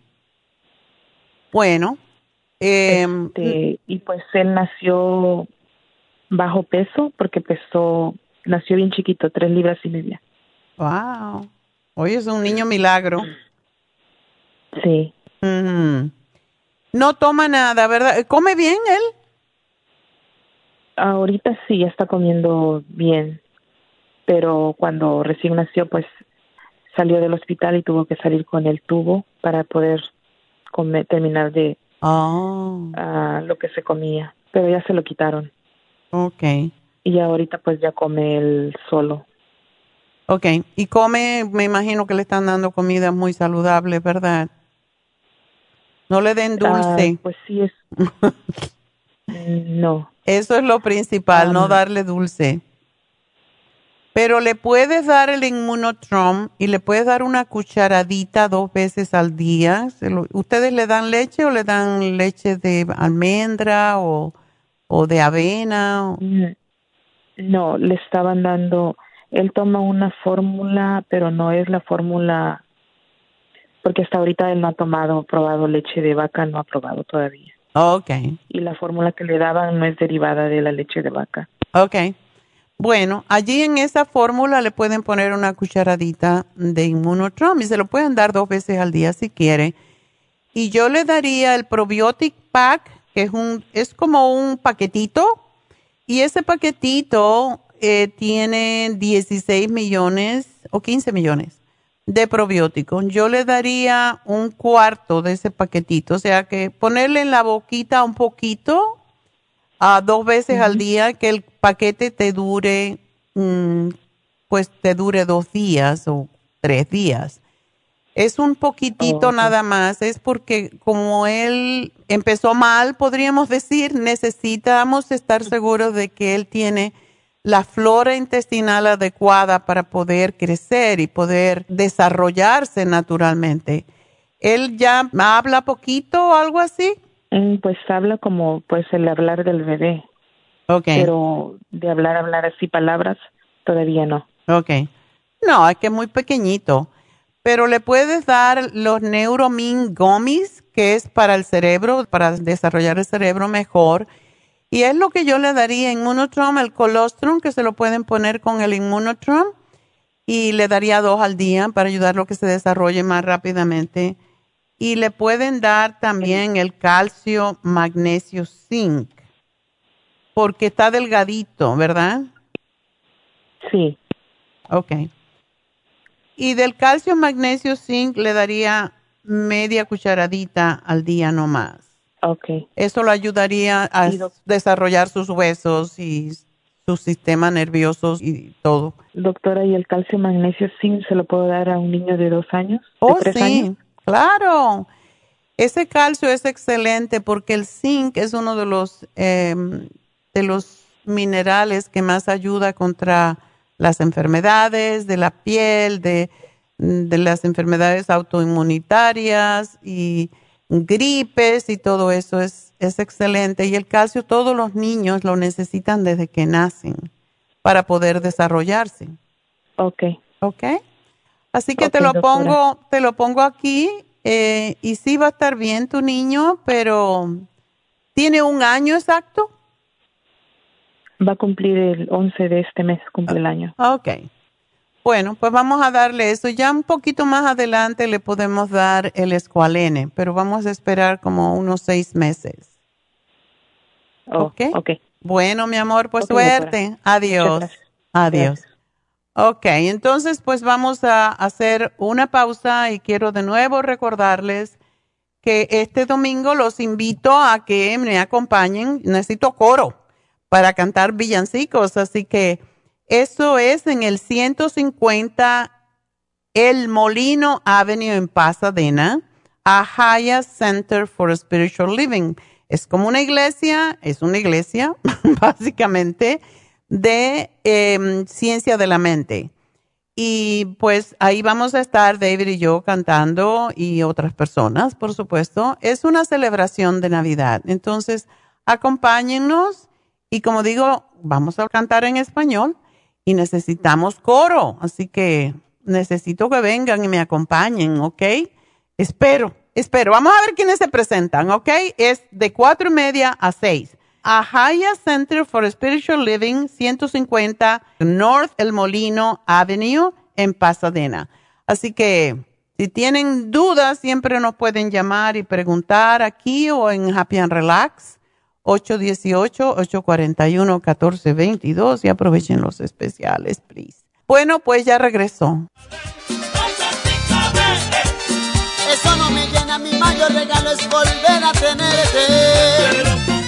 Bueno. Eh, Este, y pues él nació bajo peso porque pesó, nació bien chiquito, tres libras y media. Wow. Oye, es un niño milagro. Sí. Ujú. No toma nada, ¿verdad? ¿Come bien él? Ahorita sí, ya está comiendo bien, pero cuando recién nació, pues salió del hospital y tuvo que salir con el tubo para poder comer, terminar de Oh. ah, lo que se comía, pero ya se lo quitaron. Ok. Y ahorita pues ya come él solo. Ok. Y come, me imagino que le están dando comida muy saludable, ¿verdad? No le den dulce. Ah, pues sí es. No. Eso es lo principal, Um, no darle dulce. Pero le puedes dar el Immunotrom y le puedes dar una cucharadita dos veces al día. Se lo- ¿Ustedes le dan leche o le dan leche de almendra o, o de avena? No, le estaban dando, él toma una fórmula, pero no es la fórmula, porque hasta ahorita él no ha tomado, probado leche de vaca, no ha probado todavía. Ok, Y la fórmula que le daban no es derivada de la leche de vaca. ok. Bueno, allí en esa fórmula le pueden poner una cucharadita de Immunotrom y se lo pueden dar dos veces al día si quiere. Y yo le daría el Probiotic Pack, que es un, es como un paquetito. Y ese paquetito eh, tiene dieciséis millones o quince millones de probióticos. Yo le daría un cuarto de ese paquetito. O sea que ponerle en la boquita un poquito a dos veces al día, que el paquete te dure, mm, pues te dure dos días o tres días. Es un poquitito Oh, ok. nada más, es porque como él empezó mal, podríamos decir, necesitamos estar seguros de que él tiene la flora intestinal adecuada para poder crecer y poder desarrollarse naturalmente. ¿Él ya habla poquito o algo así? Mm, Pues habla como pues el hablar del bebé. Ok. Pero de hablar, hablar así palabras, todavía no. Ok. No, es que es muy pequeñito. Pero le puedes dar los Neuromin Gummies, que es para el cerebro, para desarrollar el cerebro mejor. Y es lo que yo le daría Immunotrom, el colostrum, que se lo pueden poner con el Immunotrom. Y le daría dos al día para ayudarlo a que se desarrolle más rápidamente. Y le pueden dar también el calcio, magnesio, zinc. Porque está delgadito, ¿verdad? Sí. Ok. Y del calcio, magnesio, zinc le daría media cucharadita al día nomás. Ok. Eso lo ayudaría a desarrollar sus huesos y su sistema nervioso y todo. Doctora, ¿y el calcio, magnesio, zinc se lo puedo dar a un niño de dos años? ¿De Oh, tres sí, años? claro. Ese calcio es excelente porque el zinc es uno de los, eh, de los minerales que más ayuda contra las enfermedades de la piel, de, de las enfermedades autoinmunitarias y gripes y todo eso es, es excelente. Y el calcio todos los niños lo necesitan desde que nacen para poder desarrollarse. Ok. Ok. Así que Ok, te lo doctora. pongo, te lo pongo aquí eh, y sí va a estar bien tu niño, pero ¿tiene un año exacto? Va a cumplir el once de este mes, cumple el año. Ok. Bueno, pues vamos a darle eso. Ya un poquito más adelante le podemos dar el Esqualene, pero vamos a esperar como unos seis meses. Oh, ok. Ok. Bueno, mi amor, pues Okay, suerte. doctora. Adiós. Gracias. Adiós. Gracias. Ok, entonces pues vamos a hacer una pausa y quiero de nuevo recordarles que este domingo los invito a que me acompañen. Necesito coro para cantar villancicos, así que eso es en el ciento cincuenta El Molino Avenue en Pasadena, Ahaya Center for Spiritual Living. Es como una iglesia, es una iglesia básicamente de eh, ciencia de la mente. Y pues ahí vamos a estar David y yo cantando y otras personas, por supuesto. Es una celebración de Navidad. Entonces, acompáñennos y como digo, vamos a cantar en español y necesitamos coro. Así que necesito que vengan y me acompañen, ¿ok? Espero, espero. Vamos a ver quiénes se presentan, ¿ok? Es de cuatro y media a seis. Ahaya Center for Spiritual Living, ciento cincuenta North El Molino Avenue en Pasadena. Así que si tienen dudas, siempre nos pueden llamar y preguntar aquí o en Happy and Relax, ocho uno ocho, ocho cuatro uno, uno cuatro dos dos y aprovechen los especiales, please. Bueno, pues ya regresó. Eso no me llena, mi mayor regalo es volver a tenerte.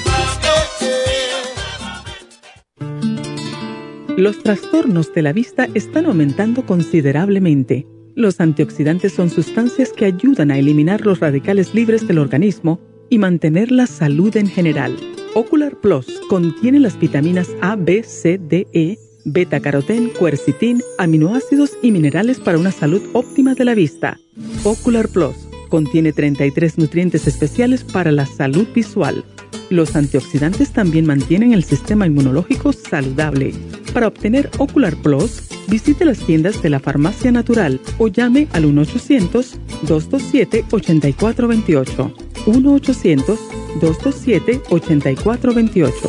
Los trastornos de la vista están aumentando considerablemente. Los antioxidantes son sustancias que ayudan a eliminar los radicales libres del organismo y mantener la salud en general. Ocular Plus contiene las vitaminas A, B, C, D, E, beta-carotén, quercetín, aminoácidos y minerales para una salud óptima de la vista. Ocular Plus contiene treinta y tres nutrientes especiales para la salud visual. Los antioxidantes también mantienen el sistema inmunológico saludable. Para obtener Ocular Plus, visite las tiendas de la Farmacia Natural o llame al uno ochocientos, dos dos siete, ocho cuatro dos ocho. uno ochocientos, dos dos siete, ocho cuatro dos ocho.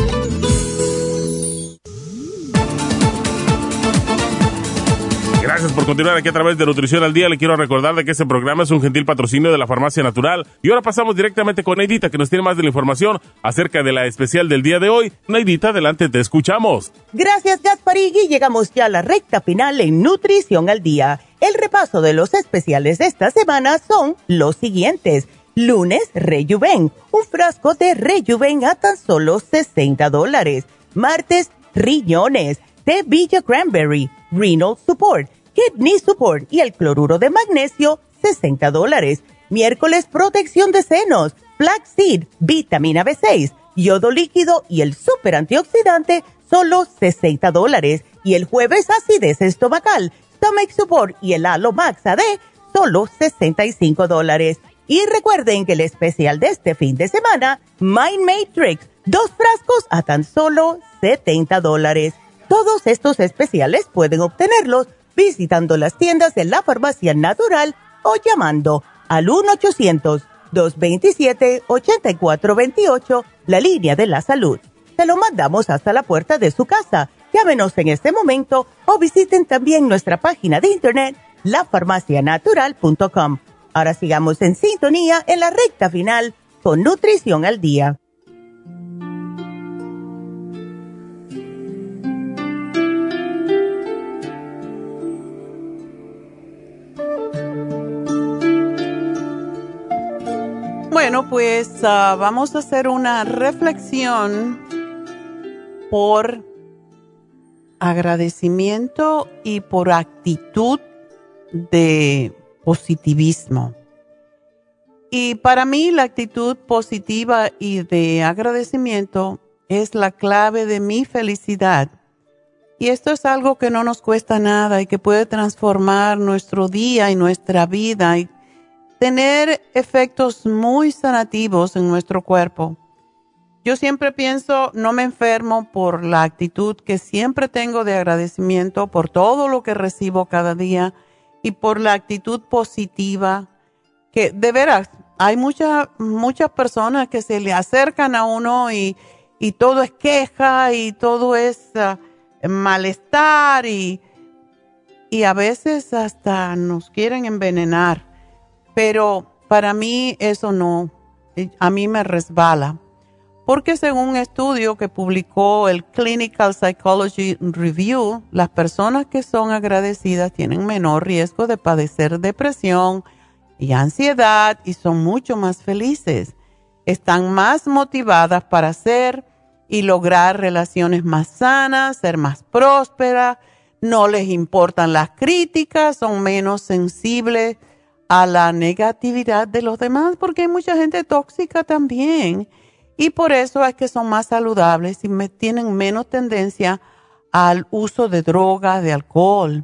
Gracias por continuar aquí a través de Nutrición al Día. Le quiero recordar de que este programa es un gentil patrocinio de la Farmacia Natural. Y ahora pasamos directamente con Neidita, que nos tiene más de la información acerca de la especial del día de hoy. Neidita, adelante, te escuchamos. Gracias, Gasparigui. Llegamos ya a la recta final en Nutrición al Día. El repaso de los especiales de esta semana son los siguientes. Lunes, Rejuven, un frasco de Rejuven a tan solo sesenta dólares. Martes, riñones, té Villa Cranberry, Renal Support, Kidney Support y el cloruro de magnesio, sesenta dólares. Miércoles, protección de senos, Flaxseed, vitamina B seis, yodo líquido y el super antioxidante, solo sesenta dólares. Y el jueves, acidez estomacal, Stomach Support y el Alomax A D, solo sesenta y cinco dólares. Y recuerden que el especial de este fin de semana, Mind Matrix, dos frascos a tan solo setenta dólares. Todos estos especiales pueden obtenerlos visitando las tiendas de la Farmacia Natural o llamando al uno ochocientos, dos dos siete, ocho cuatro dos ocho, la línea de la salud. Se lo mandamos hasta la puerta de su casa. Llámenos en este momento o visiten también nuestra página de internet, la farmacia natural punto com. Ahora sigamos en sintonía en la recta final con Nutrición al Día. Bueno, pues uh, vamos a hacer una reflexión por agradecimiento y por actitud de positivismo. Y para mí la actitud positiva y de agradecimiento es la clave de mi felicidad. Y esto es algo que no nos cuesta nada y que puede transformar nuestro día y nuestra vida y tener efectos muy sanativos en nuestro cuerpo. Yo siempre pienso, no me enfermo por la actitud que siempre tengo de agradecimiento por todo lo que recibo cada día y por la actitud positiva, que de veras hay muchas muchas personas que se le acercan a uno y, y todo es queja y todo es uh, malestar y, y a veces hasta nos quieren envenenar. Pero para mí eso no, a mí me resbala. Porque según un estudio que publicó el Clinical Psychology Review, las personas que son agradecidas tienen menor riesgo de padecer depresión y ansiedad y son mucho más felices. Están más motivadas para hacer y lograr relaciones más sanas, ser más prósperas, no les importan las críticas, son menos sensibles a la negatividad de los demás porque hay mucha gente tóxica también. Y por eso es que son más saludables y me, tienen menos tendencia al uso de drogas, de alcohol.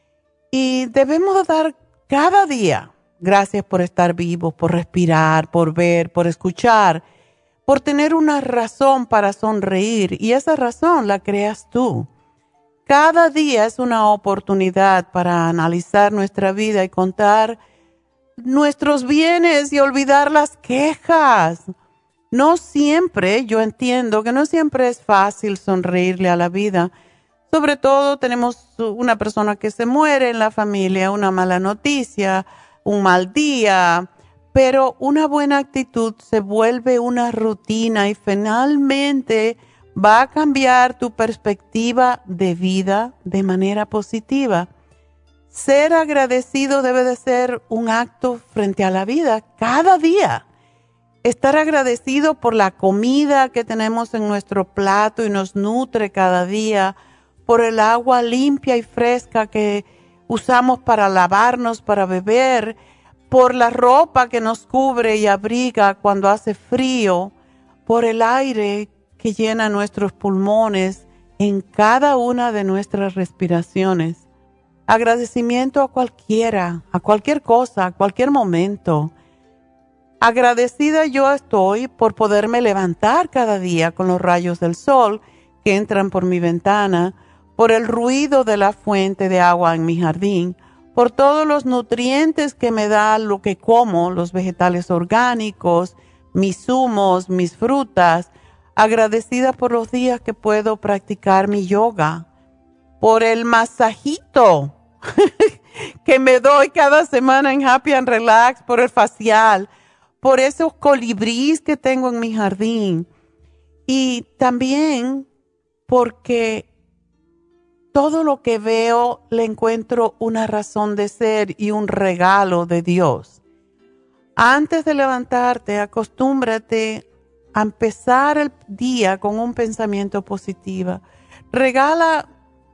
Y debemos dar cada día gracias por estar vivos, por respirar, por ver, por escuchar, por tener una razón para sonreír. Y esa razón la creas tú. Cada día es una oportunidad para analizar nuestra vida y contar nuestros bienes y olvidar las quejas. No siempre, yo entiendo que no siempre es fácil sonreírle a la vida. Sobre todo tenemos una persona que se muere en la familia, una mala noticia, un mal día, pero una buena actitud se vuelve una rutina y finalmente va a cambiar tu perspectiva de vida de manera positiva. Ser agradecido debe de ser un acto frente a la vida cada día. Estar agradecido por la comida que tenemos en nuestro plato y nos nutre cada día, por el agua limpia y fresca que usamos para lavarnos, para beber, por la ropa que nos cubre y abriga cuando hace frío, por el aire que llena nuestros pulmones en cada una de nuestras respiraciones. Agradecimiento a cualquiera, a cualquier cosa, a cualquier momento. Agradecida yo estoy por poderme levantar cada día con los rayos del sol que entran por mi ventana, por el ruido de la fuente de agua en mi jardín, por todos los nutrientes que me da lo que como, los vegetales orgánicos, mis zumos, mis frutas. Agradecida por los días que puedo practicar mi yoga, por el masajito que me doy cada semana en Happy and Relax, por el facial, por esos colibríes que tengo en mi jardín y también porque todo lo que veo le encuentro una razón de ser y un regalo de Dios. Antes de levantarte, acostúmbrate a empezar el día con un pensamiento positivo. Regala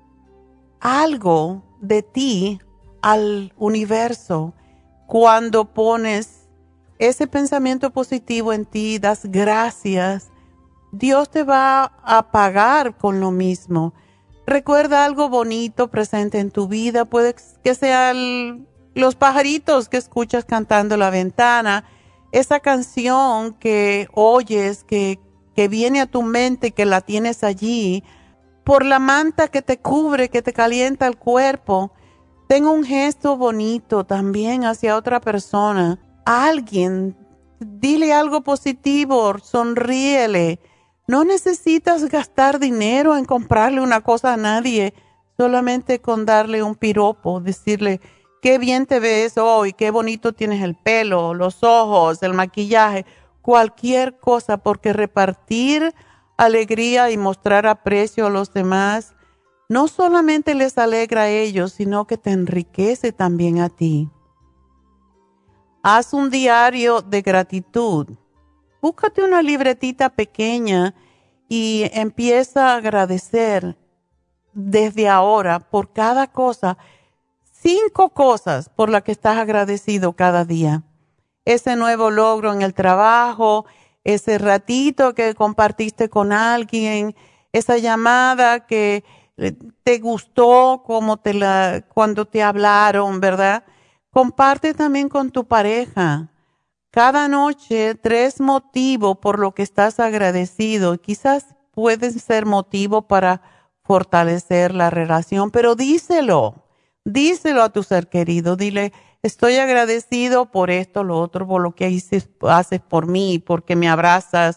algo de ti al universo cuando pones ese pensamiento positivo en ti, das gracias, Dios te va a pagar con lo mismo. Recuerda algo bonito presente en tu vida, puede que sean los pajaritos que escuchas cantando en la ventana, esa canción que oyes, que, que viene a tu mente, que la tienes allí, por la manta que te cubre, que te calienta el cuerpo. Tengo un gesto bonito también hacia otra persona. Alguien, dile algo positivo, sonríele. No necesitas gastar dinero en comprarle una cosa a nadie, solamente con darle un piropo, decirle qué bien te ves hoy, qué bonito tienes el pelo, los ojos, el maquillaje, cualquier cosa, porque repartir alegría y mostrar aprecio a los demás no solamente les alegra a ellos, sino que te enriquece también a ti. Haz un diario de gratitud. Búscate una libretita pequeña y empieza a agradecer desde ahora por cada cosa. Cinco cosas por las que estás agradecido cada día. Ese nuevo logro en el trabajo, ese ratito que compartiste con alguien, esa llamada que te gustó como te la, cuando te hablaron, ¿verdad? Comparte también con tu pareja. Cada noche, tres motivos por lo que estás agradecido. Quizás pueden ser motivo para fortalecer la relación, pero díselo. Díselo a tu ser querido. Dile, estoy agradecido por esto, lo otro, por lo que haces, haces por mí, porque me abrazas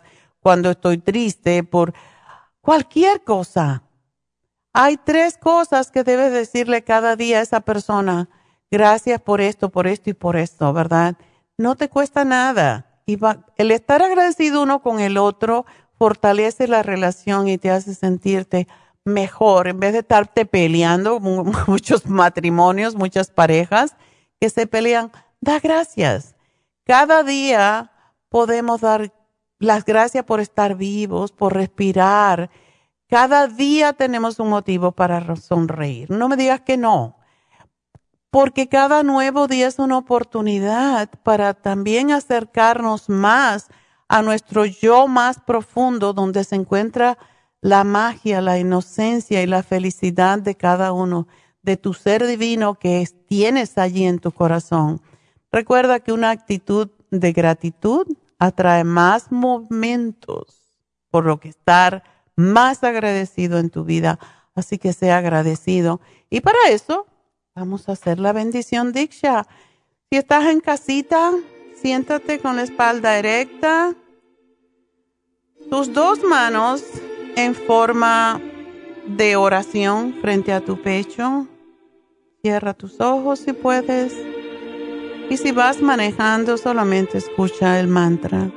cuando estoy triste, por cualquier cosa. Hay tres cosas que debes decirle cada día a esa persona. Gracias por esto, por esto y por esto, ¿verdad? No te cuesta nada. Y va, el estar agradecido uno con el otro fortalece la relación y te hace sentirte mejor. En vez de estarte peleando, muchos matrimonios, muchas parejas que se pelean, da gracias. Cada día podemos dar las gracias por estar vivos, por respirar. Cada día tenemos un motivo para sonreír. No me digas que no. Porque cada nuevo día es una oportunidad para también acercarnos más a nuestro yo más profundo, donde se encuentra la magia, la inocencia y la felicidad de cada uno, de tu ser divino que es, tienes allí en tu corazón. Recuerda que una actitud de gratitud atrae más momentos, por lo que estar más agradecido en tu vida. Así que sea agradecido. Y para eso vamos a hacer la bendición Diksha. Si estás en casita, siéntate con la espalda erecta. Tus dos manos en forma de oración frente a tu pecho. Cierra tus ojos si puedes. Y si vas manejando, solamente escucha el mantra.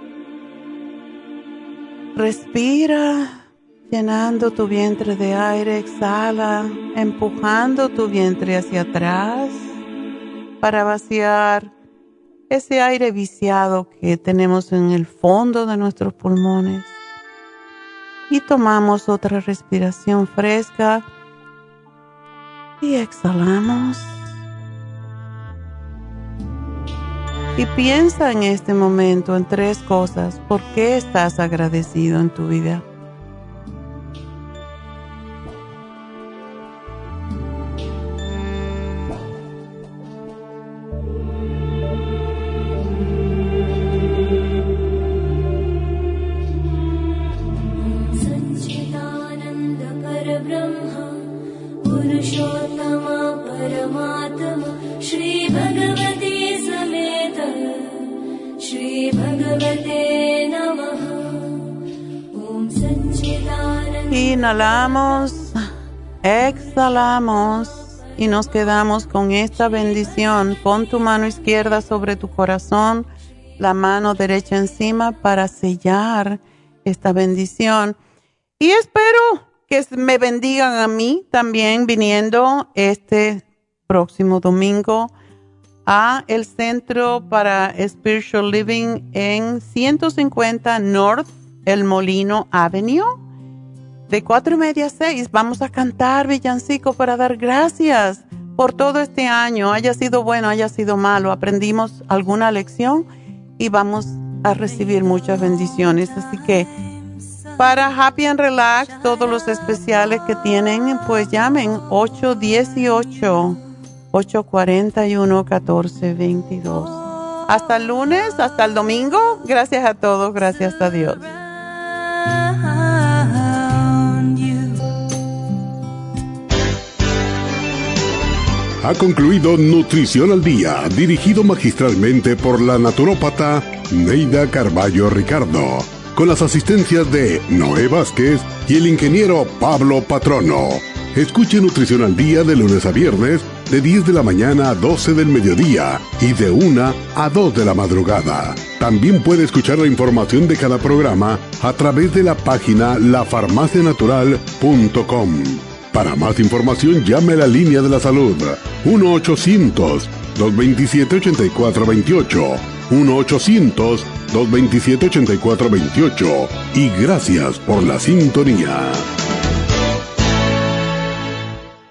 Respira, llenando tu vientre de aire, exhala, empujando tu vientre hacia atrás para vaciar ese aire viciado que tenemos en el fondo de nuestros pulmones. Y tomamos otra respiración fresca y exhalamos. Y piensa en este momento en tres cosas. ¿Por qué estás agradecido en tu vida? Inhalamos, exhalamos y nos quedamos con esta bendición. Pon tu mano izquierda sobre tu corazón, la mano derecha encima para sellar esta bendición. Y espero que me bendigan a mí también viniendo este próximo domingo a el Centro para Spiritual Living en ciento cincuenta North El Molino Avenue. De cuatro y media a seis vamos a cantar villancico para dar gracias por todo este año. Haya sido bueno, haya sido malo. Aprendimos alguna lección y vamos a recibir muchas bendiciones. Así que para Happy and Relax, todos los especiales que tienen, pues llamen ocho uno ocho, ocho cuatro uno, uno cuatro dos dos. Hasta el lunes, hasta el domingo. Gracias a todos, gracias a Dios. Ha concluido Nutrición al Día, dirigido magistralmente por la naturópata Neida Carballo Ricardo, con las asistencias de Noé Vázquez y el ingeniero Pablo Patrono. Escuche Nutrición al Día de lunes a viernes, de diez de la mañana a doce del mediodía y de una a dos de la madrugada. También puede escuchar la información de cada programa a través de la página la farmacia natural punto com. Para más información, llame a la línea de la salud uno ochocientos, dos veintisiete, ochenta y cuatro veintiocho, uno ochocientos, dos veintisiete, ochenta y cuatro veintiocho y gracias por la sintonía.